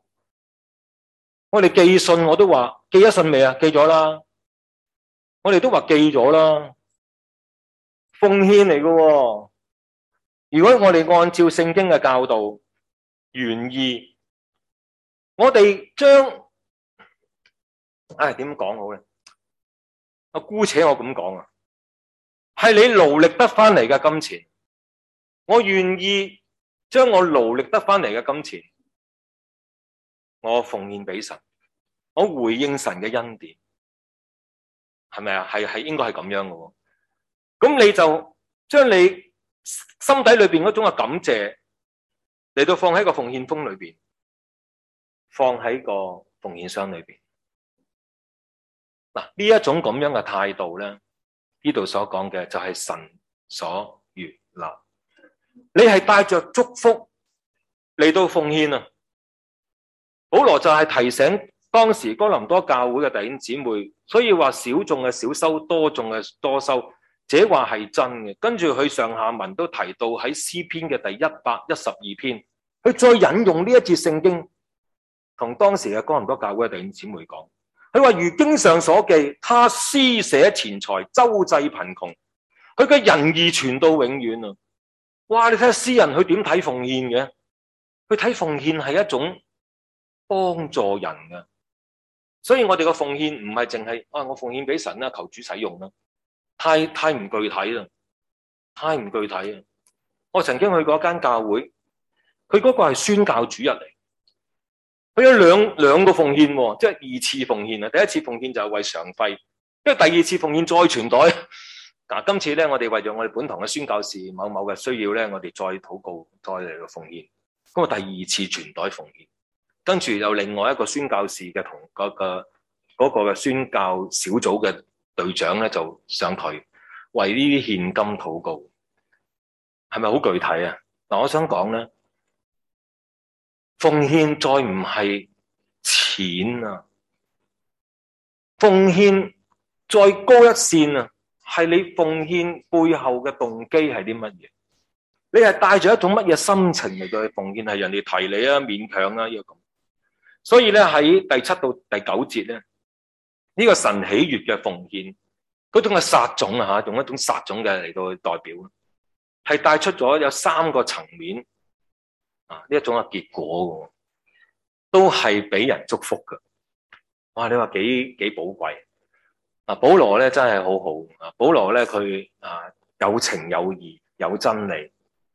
[SPEAKER 2] 我哋寄信我都話寄咗信未啊？寄咗啦。我哋都話寄咗啦。奉獻嚟嘅喎。如果我哋按照聖經嘅教導，願意，我哋將，唉，點講好咧？我姑且我咁講啊，係你勞力得翻嚟嘅金錢，我願意將我勞力得翻嚟嘅金錢，我奉獻俾神，我回應神嘅恩典，係咪啊？係係應該係咁樣嘅喎。咁你就將你心底裏邊嗰種嘅感謝嚟到放喺個奉獻封裏邊，放喺個奉獻箱裏邊。嗱，呢一種咁樣嘅態度咧，呢度所講嘅就係神所悅納。你係帶着祝福嚟到奉獻啊！保羅就係提醒當時哥林多教會嘅弟兄姊妹，所以話少種嘅少收，多種嘅多收，這話係真嘅。跟住佢上下文都提到喺詩篇嘅第一百一十二篇，佢再引用呢一節聖經，同當時嘅哥林多教會嘅弟兄姊妹講，佢話如經上所記，他施捨錢財，周濟貧窮，佢嘅仁義傳到永遠啊！哇！你睇下詩人佢點睇奉獻嘅？佢睇奉獻係一種幫助人嘅，所以我哋嘅奉獻唔係淨係啊，我奉獻俾神啦，求主使用啦，太太唔具體啦，太唔具體啊！我曾經去過一間教會，佢嗰個係宣教主日嚟，佢有兩兩個奉獻，即係二次奉獻啊！第一次奉獻就係為常費，因為第二次奉獻再傳袋。嗱，今次咧，我哋為咗我哋本堂嘅宣教士某某嘅需要咧，我哋再禱告，再嚟個奉獻。咁啊，第二次傳袋奉獻，跟住有另外一個宣教士嘅同嗰個嗰個嘅宣教小組嘅隊長咧，就上台為呢啲獻金禱告，係咪好具體啊？嗱，我想講咧，奉獻再唔係錢啊，奉獻再高一線啊！係你奉獻背後嘅動機係啲乜嘢？你係帶住一種乜嘢心情嚟到去奉獻？係人哋提你啊，勉強啊，呢個咁。所以咧喺第七到第九節咧，呢個神喜悅嘅奉獻，嗰種嘅撒種啊吓，用一種撒種嘅嚟到去代表，係帶出咗有三個層面啊，呢一種嘅結果嘅，都係俾人祝福嘅。哇！你話幾幾寶貴？ 啊，保羅咧真係好好啊！保羅咧佢啊有情有義有真理，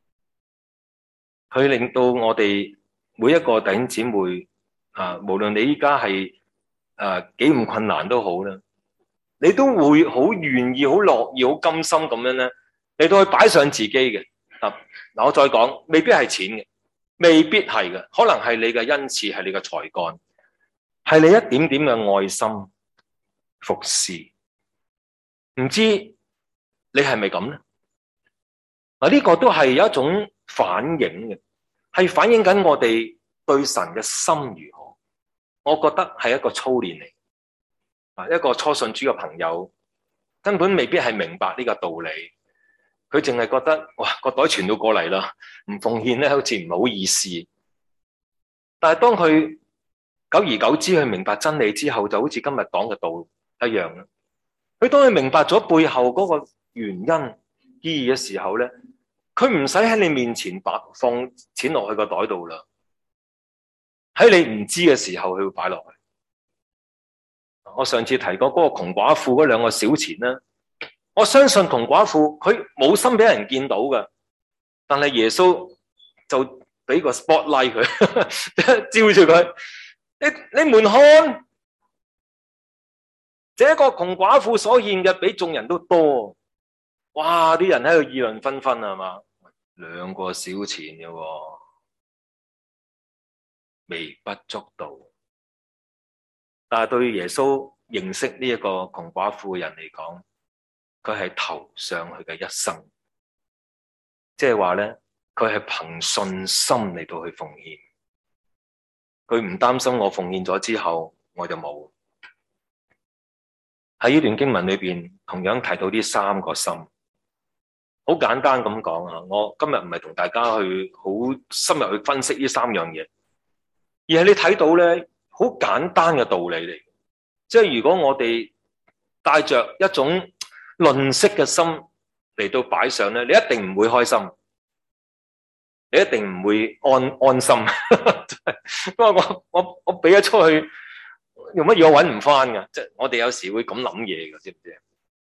[SPEAKER 2] 佢令到我哋每一個弟兄姊妹啊，無論你依家係啊幾咁困難都好啦，你都會好願意、好樂意、好甘心咁樣咧，你都去擺上自己嘅。嗱、啊，嗱我再講，未必係錢嘅，未必係嘅，可能係你嘅恩賜，係你嘅才幹，係你一點點嘅愛心服侍。唔知你係咪咁咧？嗱，呢個都係有一種反映嘅，係反映緊我哋對神嘅心如何。我覺得係一個操練嚟。啊，一個初信主嘅朋友根本未必係明白呢個道理，佢淨係覺得哇個袋傳到過嚟啦，唔奉獻咧好似唔好意思。但係當佢久而久之去明白真理之後，就好似今日講嘅道一樣啦。佢當佢明白咗背後嗰個原因意義嘅時候咧，佢唔使喺你面前擺放錢落去個袋度啦，喺你唔知嘅時候佢會擺落去。我上次提過嗰個窮寡婦嗰兩個小錢咧，我相信窮寡婦佢冇心俾人見到㗎，但係耶穌就俾個 spotlight 佢，照住佢，你你們看。這個窮寡婦所獻嘅比眾人都多，哇！啲人喺度議論紛紛係嘛？兩個小錢嘅喎，微不足道。但係對耶穌認識呢一個窮寡婦嘅人嚟講，佢係投上佢嘅一生，即係話咧，佢係憑信心嚟到去奉獻，佢唔擔心我奉獻咗之後我就冇。喺呢段經文裏邊，同樣提到呢三個心，好簡單咁講啊！我今日唔係同大家去好深入去分析呢三樣嘢，而係你睇到咧，好簡單嘅道理嚟。即係如果我哋帶着一種吝嗇嘅心嚟到擺上咧，你一定唔會開心，你一定唔會安安心。不過我我我俾咗出去。用乜嘢我搵唔翻噶？即係我哋有時會咁諗嘢嘅，知唔知？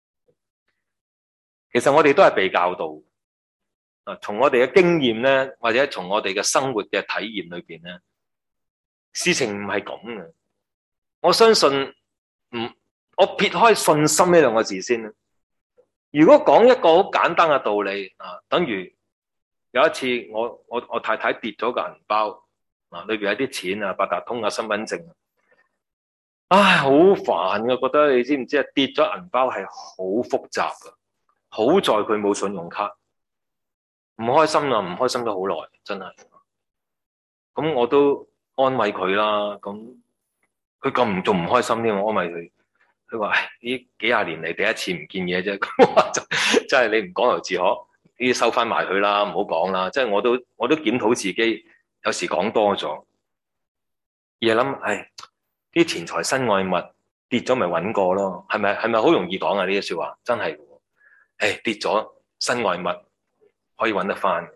[SPEAKER 2] 其實我哋都係被教導啊，從我哋嘅經驗咧，或者從我哋嘅生活嘅體驗裏邊咧，事情唔係咁嘅。我相信，唔，我撇開信心呢兩個字先啦。如果講一個好簡單嘅道理啊，等於有一次我我我太太跌咗個銀包啊，裏邊有啲錢啊，八達通啊，身份證。唉，好煩㗎，覺得你知唔知啊？跌咗銀包係好複雜㗎，好在佢冇信用卡，唔開心啊，唔開心咗好耐，真係。咁我都安慰佢啦，咁佢咁唔仲唔開心添，我安慰佢。佢話：唉，呢幾廿年嚟第一次唔見嘢啫，咁話就真係你唔講由自可，呢啲收翻埋佢啦，唔好講啦。即係我都我都檢討自己，有時講多咗，而係諗唉。啲錢財身外物跌咗咪揾過咯，係咪係咪好容易講啊？呢啲說話真係，誒跌咗身外物可以揾得翻，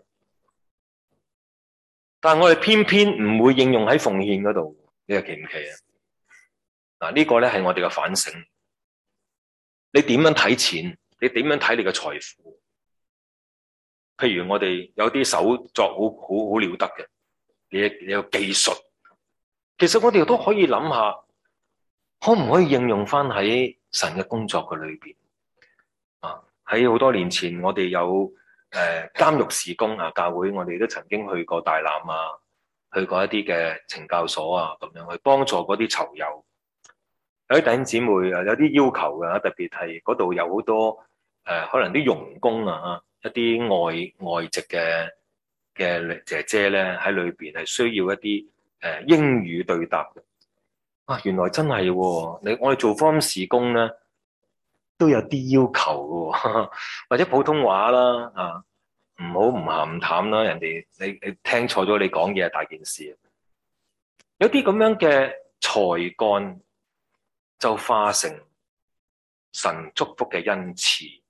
[SPEAKER 2] 但係我哋偏偏唔會應用喺奉獻嗰度，你又奇唔奇啊？嗱，呢個咧係我哋嘅反省。你點樣睇錢？你點樣睇你嘅財富？譬如我哋有啲手作好好好了得嘅，你你有技術。其實我哋都可以諗下，可唔可以應用翻喺神嘅工作嘅裏邊啊？喺好多年前，我哋有誒監獄事工啊，教會我哋都曾經去過大欖啊，去過一啲嘅懲教所啊，咁樣去幫助嗰啲囚友。有啲弟兄姊妹啊，有啲要求嘅，特別係嗰度有好多誒、呃，可能啲傭工啊，一啲外外籍嘅嘅姐姐咧喺裏邊係需要一啲。誒，英語對答嘅啊，原來真係喎！你我哋做福音事工咧，都有啲要求嘅，或者普通話啦啊，唔好唔鹹唔淡啦，人哋你你聽錯咗，你講嘢係大件事。有啲咁樣嘅才幹，就化成神祝福嘅恩賜。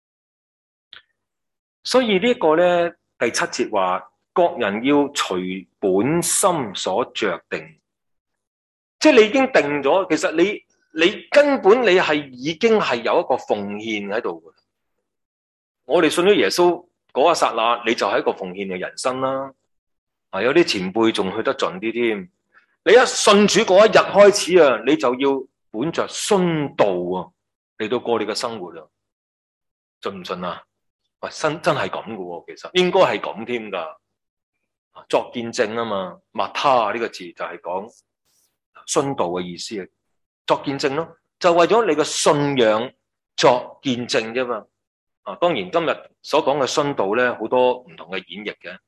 [SPEAKER 2] 所以呢個咧，第七節話。各人要隨本心所酌定，即係你已經定咗。其實你你根本你係已經係有一個奉獻喺度嘅。我哋信咗耶穌嗰一剎那，你就係一個奉獻嘅人生啦。啊，有啲前輩仲去得盡啲添。你一信主嗰一日開始啊，你就要本着殉道啊嚟到過你嘅生活啊，信唔信啊？喂，真真係咁嘅喎，其實應該係咁添㗎。作見證啊嘛，抹他呢個字就係講殉道嘅意思啊。作見證咯，就為咗你嘅信仰作見證啫嘛。啊，當然今日所講嘅殉道咧，好多唔同嘅演繹嘅。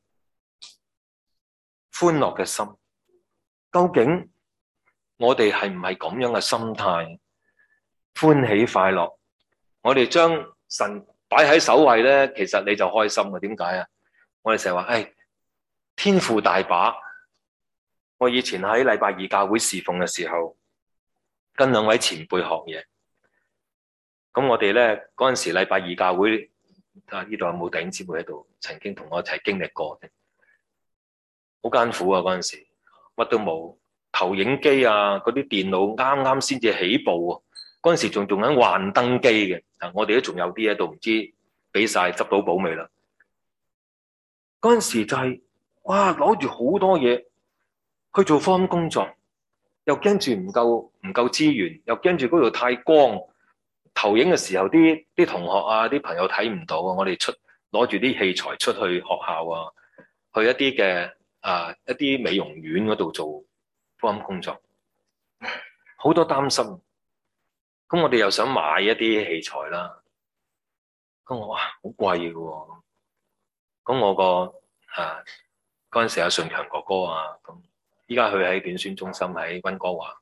[SPEAKER 2] 歡樂嘅心，究竟我哋係唔係咁樣嘅心態？歡喜快樂，我哋將神擺喺首位咧，其實你就開心嘅。點解啊？我哋成日話，誒，天父大把。我以前喺禮拜二教會侍奉嘅時候，跟兩位前輩學嘢。咁我哋咧嗰陣時禮拜二教會，啊呢度有冇弟兄姊妹喺度？曾經同我一齊經歷過嘅，好艱苦啊！嗰陣時乜都冇，投影機啊，嗰啲電腦啱啱先至起步啊。嗰陣時仲用緊幻燈機嘅，啊我哋都仲有啲喺度，唔知俾晒執到寶未啦。嗰陣時就係、是、哇攞住好多嘢去做福音工作，又驚住唔夠唔夠資源，又驚住嗰度太光。投影嘅時候，啲啲同學啊，啲朋友睇唔到啊。我哋出攞住啲器材出去學校啊，去一啲嘅啊一啲美容院嗰度做福音工作，好多擔心。咁我哋又想買一啲器材啦。咁我哇好貴嘅喎。咁我個啊嗰陣時阿順強哥哥啊，咁依家佢喺短宣中心喺溫哥華，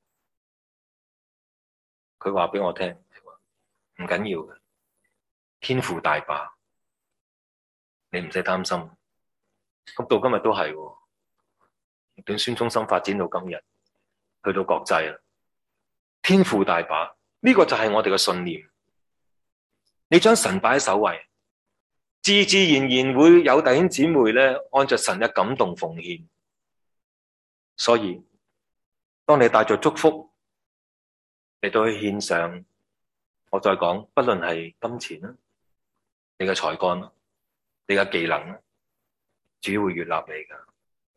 [SPEAKER 2] 佢話俾我聽。唔緊要嘅，天父大把，你唔使擔心。咁到今日都係喎，短宣中心發展到今日，去到國際啦，天父大把，呢個就係我哋嘅信念。你將神擺喺首位，自自然然會有弟兄姊妹咧，按着神嘅感動奉獻。所以，當你帶着祝福嚟到去獻上。我再講，不論係金錢啦，你嘅才幹啦，你嘅技能啦，主會悅納你噶。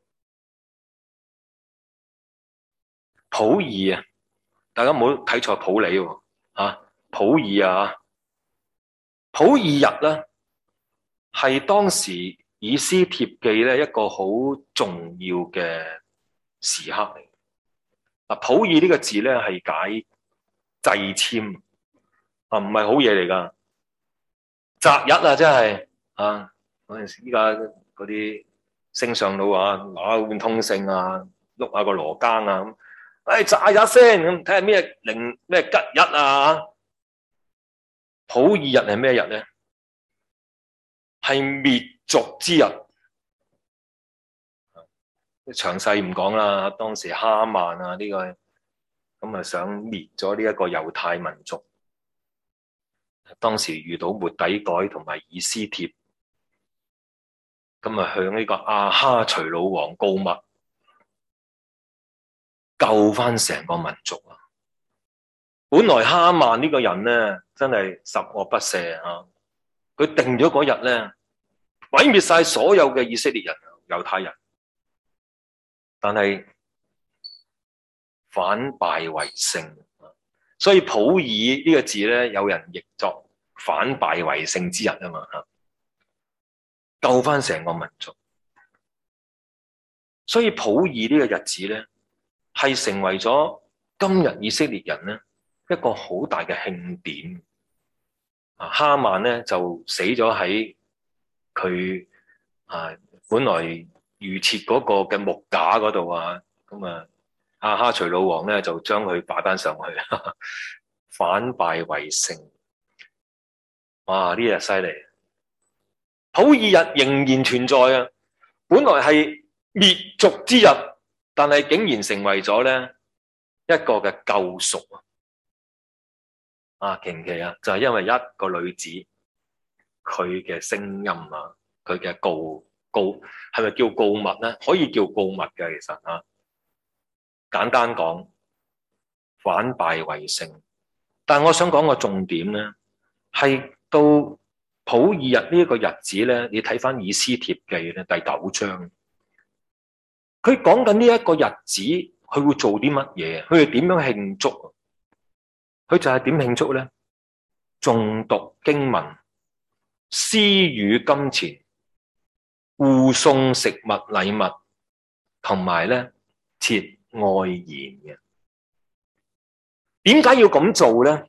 [SPEAKER 2] 普爾啊，大家唔好睇錯普理喎，啊，普爾啊，普爾日咧係當時以斯帖記咧一個好重要嘅時刻嚟。嗱，普爾呢個字咧係解掣籤。啊，唔係好嘢嚟噶，擇日啊，真係啊，嗰陣時依家嗰啲升上腦啊，攞換通勝啊，碌下個羅庚啊，咁，誒擇日先，咁睇下咩零咩吉日啊，普爾日係咩日咧？係滅族之日，詳細唔講啦。當時哈曼啊呢個咁啊想滅咗呢一個猶太民族。當時遇到末底改同埋以斯帖，咁啊向呢個亞哈隨魯王告密，救翻成個民族啊！本來哈曼呢個人咧，真係十惡不赦啊！佢定咗嗰日咧，毀滅晒所有嘅以色列人、猶太人，但係反敗為勝。所以普爾呢個字咧，有人譯作反敗為勝之日啊嘛，吓救翻成個民族。所以普爾呢個日子咧，係成為咗今日以色列人咧一個好大嘅慶典。啊，哈曼咧就死咗喺佢啊本來預設嗰個嘅木架嗰度啊，咁啊。亞哈隨魯王咧就將佢擺翻上去，呵呵反敗為勝。哇！呢日犀利，普爾日仍然存在啊！本來係滅族之日，但係竟然成為咗咧一個嘅救贖啊！啊，奇唔奇啊？就係、是、因為一個女子佢嘅聲音啊，佢嘅告告係咪叫告密咧？可以叫告密嘅，其實啊。簡單講， 反敗為勝。但我想講個重點咧，係到普爾日呢一個日子咧，你睇翻以斯帖記咧第九章，佢講緊呢一個日子，佢會做啲乜嘢？佢哋點樣慶祝？佢就係點慶祝咧？誦讀經文、施予金錢、互送食物禮物，同埋咧設愛筵嘅。點解要咁做咧？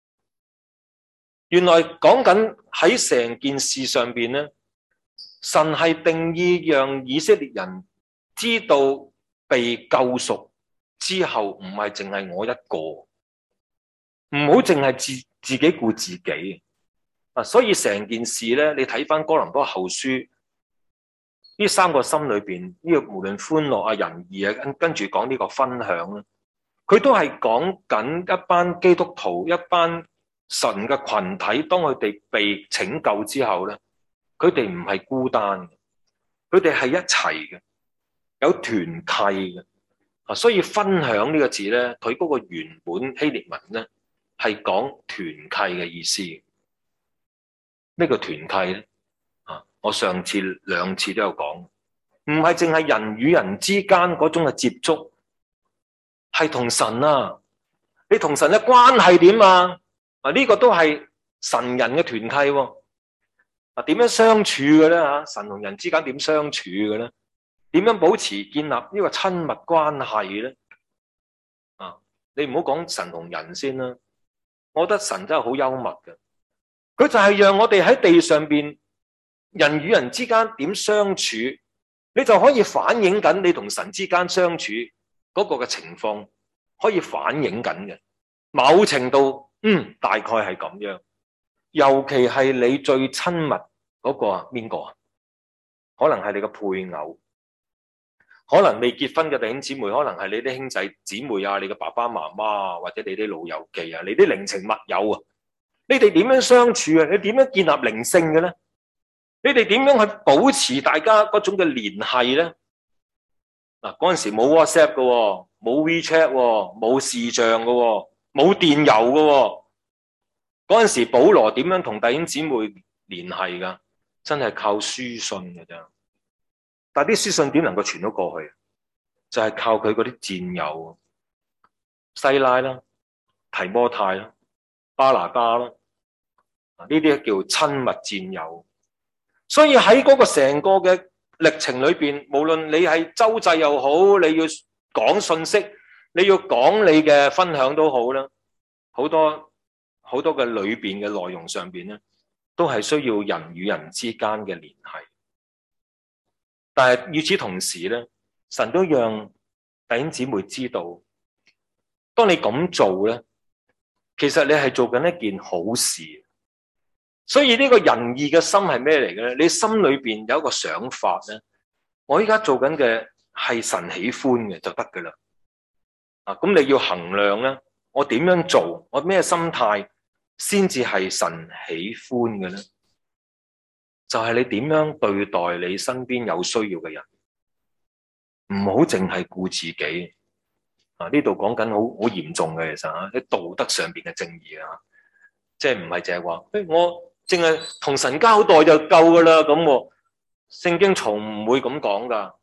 [SPEAKER 2] 原來講緊喺成件事上邊咧，神係定義讓以色列人知道被救贖之後，唔係淨係我一個，唔好淨係自自己顧自己啊！所以成件事咧，你睇翻哥林多後書呢三個心裏邊，呢、這個無論歡樂啊、仁義啊，跟跟住講呢個分享咧，佢都係講緊一班基督徒、一班神嘅群體，當佢哋被拯救之後咧，佢哋唔係孤單嘅，佢哋係一齊嘅，有團契嘅啊！所以分享呢個字咧，佢嗰個原本希臘文咧係講團契嘅意思。咩叫團契咧？啊，我上次兩次都有講，唔係淨係人與人之間嗰種嘅接觸，係同神啊，你同神嘅關係點啊？啊！呢個都係神人嘅團契喎。啊，點樣相處嘅咧？嚇，神同人之間點相處嘅咧？點樣保持建立呢個親密關係咧？啊，你唔好講神同人先啦。我覺得神真係好幽默嘅。佢就係讓我哋喺地上邊人與人之間點相處，你就可以反映緊你同神之間相處嗰個嘅情況，可以反映緊嘅。某程度，嗯，大概係咁樣。尤其係你最親密嗰個啊，邊個啊？可能係你嘅配偶，可能未結婚嘅弟兄姊妹，可能係你啲兄弟姊妹啊，你嘅爸爸媽媽啊，或者你啲老友記啊，你啲靈情密友啊，你哋點樣相處啊？你點樣建立靈性嘅咧？你哋點樣去保持大家嗰種嘅聯繫咧？嗱，嗰陣時冇 WhatsApp 嘅，冇 WeChat，冇視像嘅，冇電郵嘅。嗰陣時保羅點樣同弟兄姊妹聯繫噶？真係靠書信嘅啫。但係啲書信點能夠傳到過去？就係、是、靠佢嗰啲戰友，西拉啦、提摩太啦、巴拿巴啦，呢啲叫親密戰友。所以喺嗰個成個嘅歷程裏邊，無論你係周濟又好，你要講信息，你要講你嘅分享都好啦，好多好多嘅裏邊嘅內容上邊咧，都係需要人與人之間嘅聯繫。但係與此同時咧，神都讓弟兄姊妹知道，當你咁做咧，其實你係做緊一件好事。所以呢個仁義嘅心係咩嚟嘅咧？你心裏邊有一個想法咧，我依家做緊嘅係神喜歡嘅就得噶啦。啊，咁你要衡量咧，我點樣做，我咩心態先至係神喜歡嘅咧？就係你點樣對待你身邊有需要嘅人，唔好淨係顧自己。啊，呢度講緊好好嚴重嘅，其實啊，喺道德上邊嘅正義啊，即係唔係淨係話，誒，我淨係同神交代就夠噶啦咁。聖經從唔會咁講噶。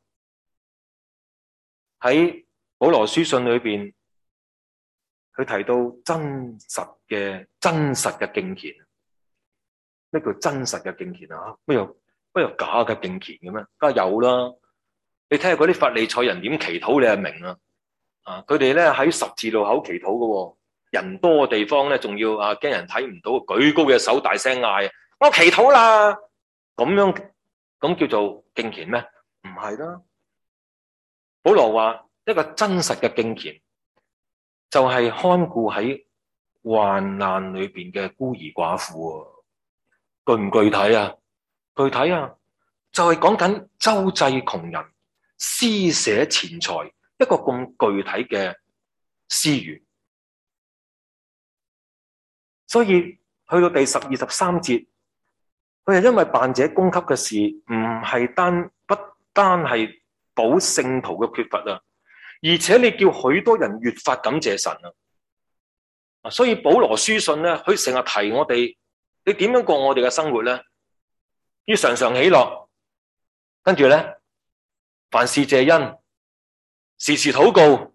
[SPEAKER 2] 喺保羅書信裏邊，佢提到真實嘅真實嘅敬虔。咩叫真實嘅敬虔啊？乜有乜有假嘅敬虔嘅咩？梗係有啦。你睇下嗰啲法利賽人點祈禱，你係明啦。啊，佢哋咧喺十字路口祈禱嘅，人多嘅地方咧，仲要啊驚人睇唔到，舉高嘅手大聲嗌：我祈禱啦！咁樣咁叫做敬虔咩？唔係啦。保羅話一個真實嘅敬虔，就係、是、看顧喺患難裏邊嘅孤兒寡婦。具唔具體啊？具體啊，就係講緊周濟窮人、施捨錢財，一個咁具體嘅施予。所以去到第十二十三節，佢係因為辦這供給嘅事，唔係單不單係補聖徒嘅缺乏啊，而且你叫許多人越發感謝神啊。 啊，所以保羅書信咧，佢成日提我哋，你點樣過我哋嘅生活咧？要常常喜樂，跟住咧，凡事謝恩，時時禱告。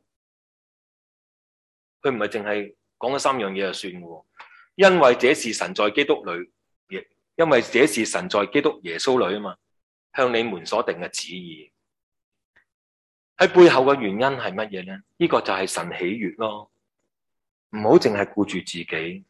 [SPEAKER 2] 佢唔係淨係講咗三樣嘢就算嘅，因為這是神在基督裏，因為這是神在基督耶穌裏啊嘛，向你們所定嘅旨意。喺背後嘅原因係乜嘢咧？呢個就係神喜悅咯，唔好淨係顧住自己。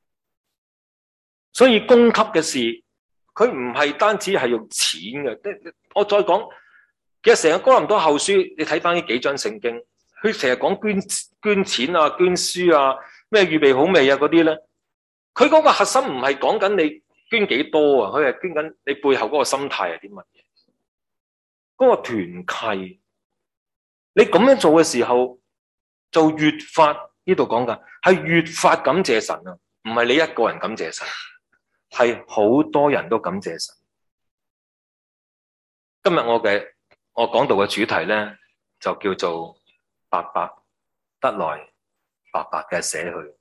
[SPEAKER 2] 所以供給嘅事，佢唔係單止係用錢嘅。我再講，其實成個哥林多後書，你睇翻呢幾章聖經，佢成日講捐捐錢啊、捐書啊、咩預備好未啊嗰啲咧，佢嗰個核心唔係講緊你捐幾多啊，佢係捐緊你背後嗰個心態係啲乜嘢，嗰個團契。你咁樣做嘅時候，就越發呢度講緊係越發感謝神啊，唔係你一個人感謝神，係好多人都感謝神。今日我嘅我講到嘅主題咧，就叫做白白得來，白白嘅捨去。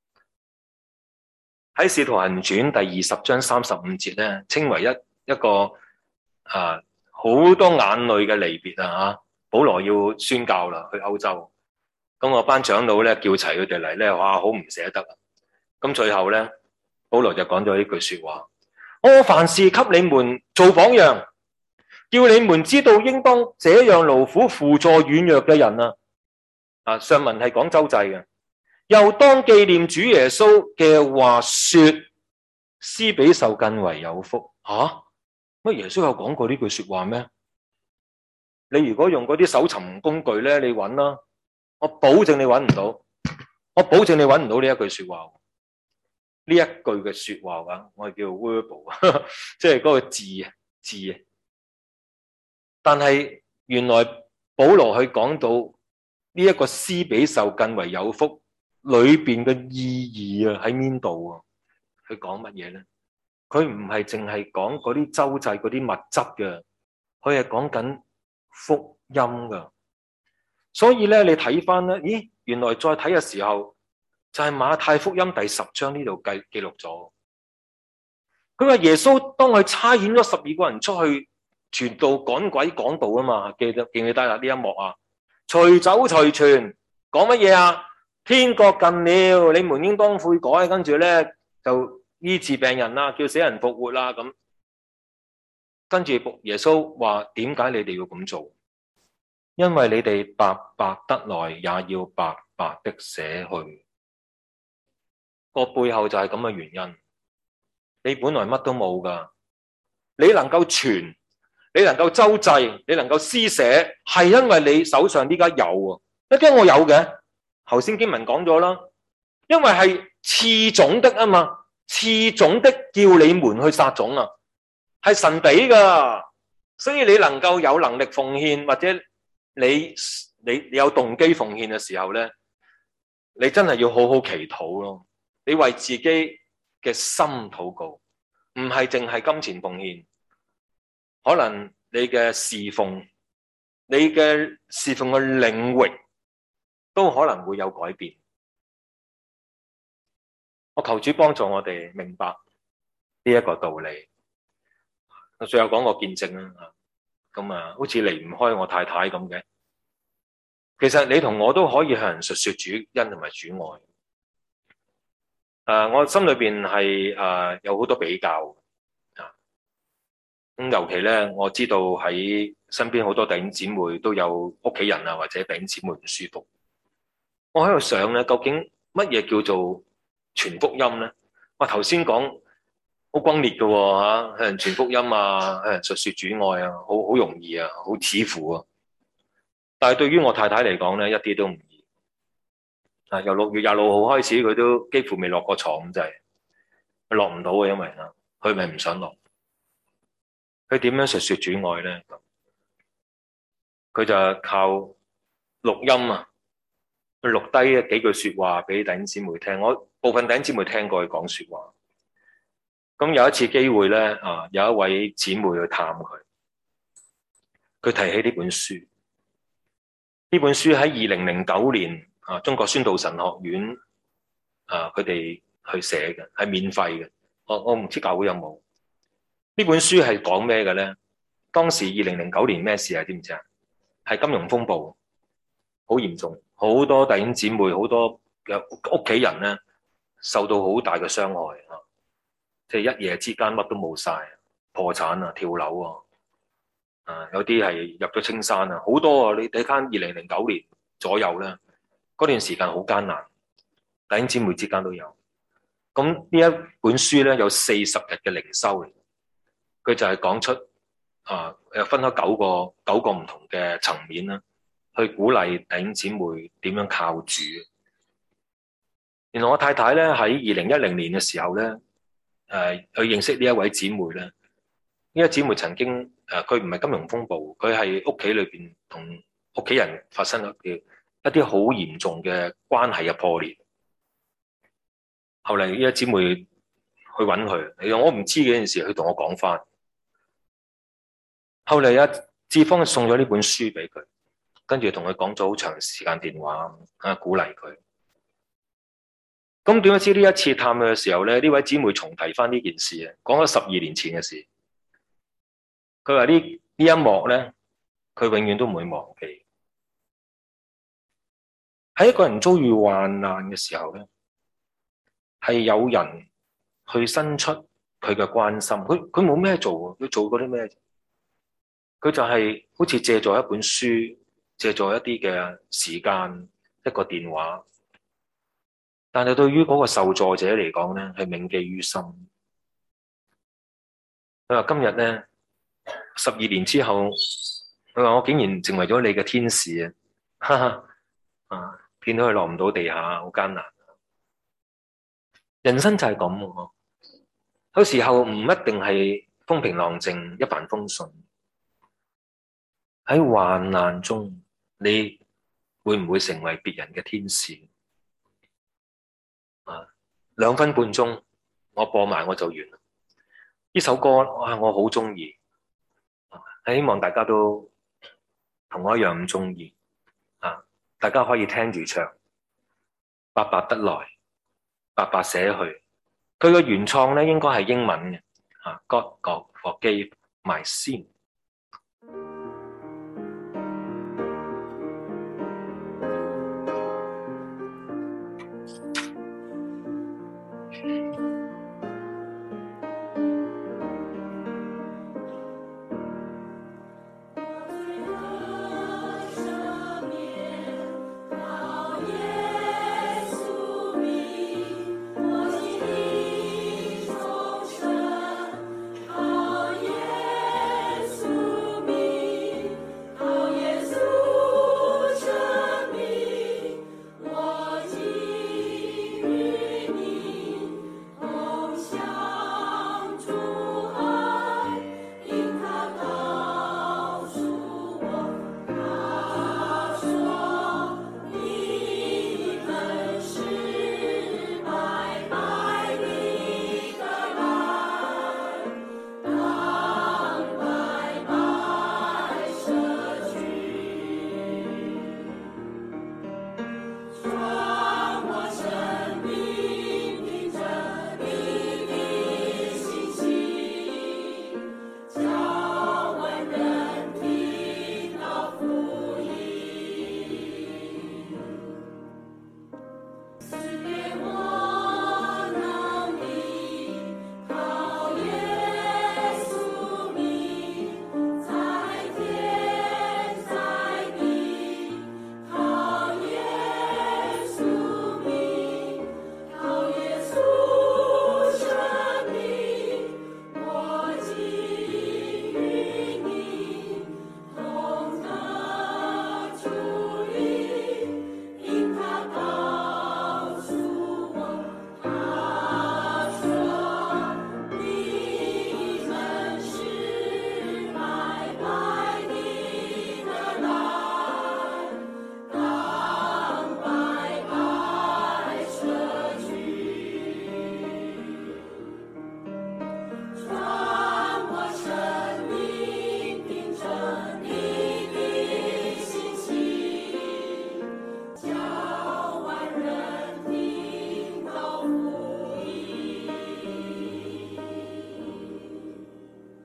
[SPEAKER 2] 喺《使徒行傳》第二十章三十五節咧，稱為一一個啊好多眼淚嘅離別啊！吓，保羅要宣教啦，去歐洲。咁我班長老咧叫齊佢哋嚟咧，哇，好唔捨得啊！咁最後咧，保羅就講咗呢句說話：我凡事給你們做榜樣，叫你們知道應當這樣勞苦輔助軟弱嘅人啊！啊，上文係講周濟嘅。又當紀念主耶穌嘅話說，施比受更為有福。吓、啊，乜耶穌有講過呢句說話咩？你如果用嗰啲搜尋工具咧，你揾啦，我保證你揾唔到，我保證你揾唔到呢一句說話。呢一句嘅說話噶，我係叫 verbal， 即係嗰個字啊字啊。但係原來保羅去講到呢一個施比受更為有福。裏邊嘅意義啊喺邊度啊？佢講乜嘢咧？佢唔係淨係講嗰啲周濟嗰啲物質嘅，佢係講緊福音噶。所以咧，你睇翻咧，咦？原來再睇嘅時候，就係、是、馬太福音第十章呢度記記錄咗。佢話耶穌當佢差遣咗十二個人出去傳道趕鬼講道啊嘛，記得記唔記得啦？呢一幕啊，隨走隨傳，講乜嘢啊？天國近了，你們應當悔改，跟住咧就醫治病人啦，叫死人復活啦咁。跟住耶穌話：點解你哋要咁做？因為你哋白白得來，也要白白的捨去。個背後就係咁嘅原因。你本來乜都冇噶，你能夠傳，你能夠周濟，你能夠施捨，係因為你手上呢家有啊。一驚我有嘅。頭先經文講咗啦，因為係賜種的啊嘛，賜種的叫你們去撒種啊，係神俾噶，所以你能夠有能力奉獻，或者你你你有動機奉獻嘅時候咧，你真係要好好祈禱咯。你為自己嘅心禱告，唔係淨係金錢奉獻，可能你嘅侍奉，你嘅侍奉嘅領域。都可能會有改變。我求主幫助我哋明白呢一個道理。我最後講個見證啦，咁啊，好似離唔開我太太咁嘅。其實你同我都可以向人述說主恩同埋主愛。誒、呃，我心裏邊係誒有好多比較啊。咁尤其咧，我知道喺身邊好多弟兄姊妹都有屋企人啊，或者弟兄姊妹唔舒服。我喺度想咧，究竟乜嘢叫做傳福音咧？我頭先講好轟烈嘅喎嚇，向人傳福音啊，向人述説主愛啊，好好容易啊，好似乎啊。但係對於我太太嚟講咧，一啲都唔易。啊，由六月廿六號開始，佢都幾乎未落過床咁滯，佢落唔到嘅，因為啊，佢咪唔想落。佢點樣述説主愛咧？佢就靠錄音啊。佢錄低幾句說話俾弟兄姊妹聽，我部分弟兄姊妹聽過佢講說話。咁有一次機會咧，啊，有一位姊妹去探佢，佢提起呢本書。呢本書喺二零零九年啊，中國宣道神學院啊佢哋去寫嘅，係免費嘅。我我唔知教會有冇呢本書係講咩嘅咧？當時二零零九年咩事啊？知唔知啊？係金融風暴，好嚴重，好多弟兄姊妹，好多嘅屋企人咧受到好大嘅傷害啊！即係一夜之間乜都冇晒，破產啊，跳樓啊，啊有啲係入咗青山啊，好多啊！你睇翻二零零九年左右咧，嗰段時間好艱難，弟兄姊妹之間都有。咁呢一本書咧有四十日嘅靈修嚟，佢就係講出啊，誒分開九個九個唔同嘅層面啦，去鼓勵弟兄姊妹點樣靠主。原來我太太咧喺二零一零年嘅時候咧，誒、呃、去認識呢一位姊妹咧，呢一位姊妹曾經誒佢唔係金融風暴，佢係屋企裏邊同屋企人發生咗嘅一啲好嚴重嘅關係嘅破裂。後嚟呢一姊妹去揾佢，我唔知嗰件事，佢同我講翻。後嚟阿志芳送咗呢本書俾佢，跟住同佢講咗好長時間電話，啊鼓勵佢。咁點解知呢一次探佢嘅時候咧，呢位姊妹重提翻呢件事啊，講咗十二年前嘅事。佢話呢呢一幕咧，佢永遠都唔會忘記。喺一個人遭遇患難嘅時候咧，係有人去伸出佢嘅關心。佢佢冇咩做，佢做過啲咩？佢就係好似借助一本書，借助一啲嘅時間，一個電話。但係對於嗰個受助者嚟講咧，係銘記於心。佢話今日咧，十二年之後，佢話我竟然成為咗你嘅天使啊！哈哈，啊，見到佢落唔到地下，好艱難。人生就係咁喎，有時候唔一定係風平浪靜、一帆風順。喺患難中，你會唔會成為別人嘅天使？啊，兩分半鐘，我播埋我就完啦。呢首歌哇，我好中意，希望大家都同我一樣咁中意啊！大家可以聽住唱，白白得來，白白捨去。佢嘅原創咧應該係英文嘅啊 ，God God forgave my sin。
[SPEAKER 3] 我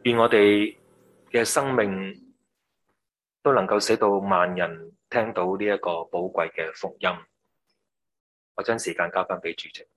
[SPEAKER 2] 願我哋嘅生命都能夠使到萬人聽到呢一個寶貴嘅福音。我將時間交翻俾主席。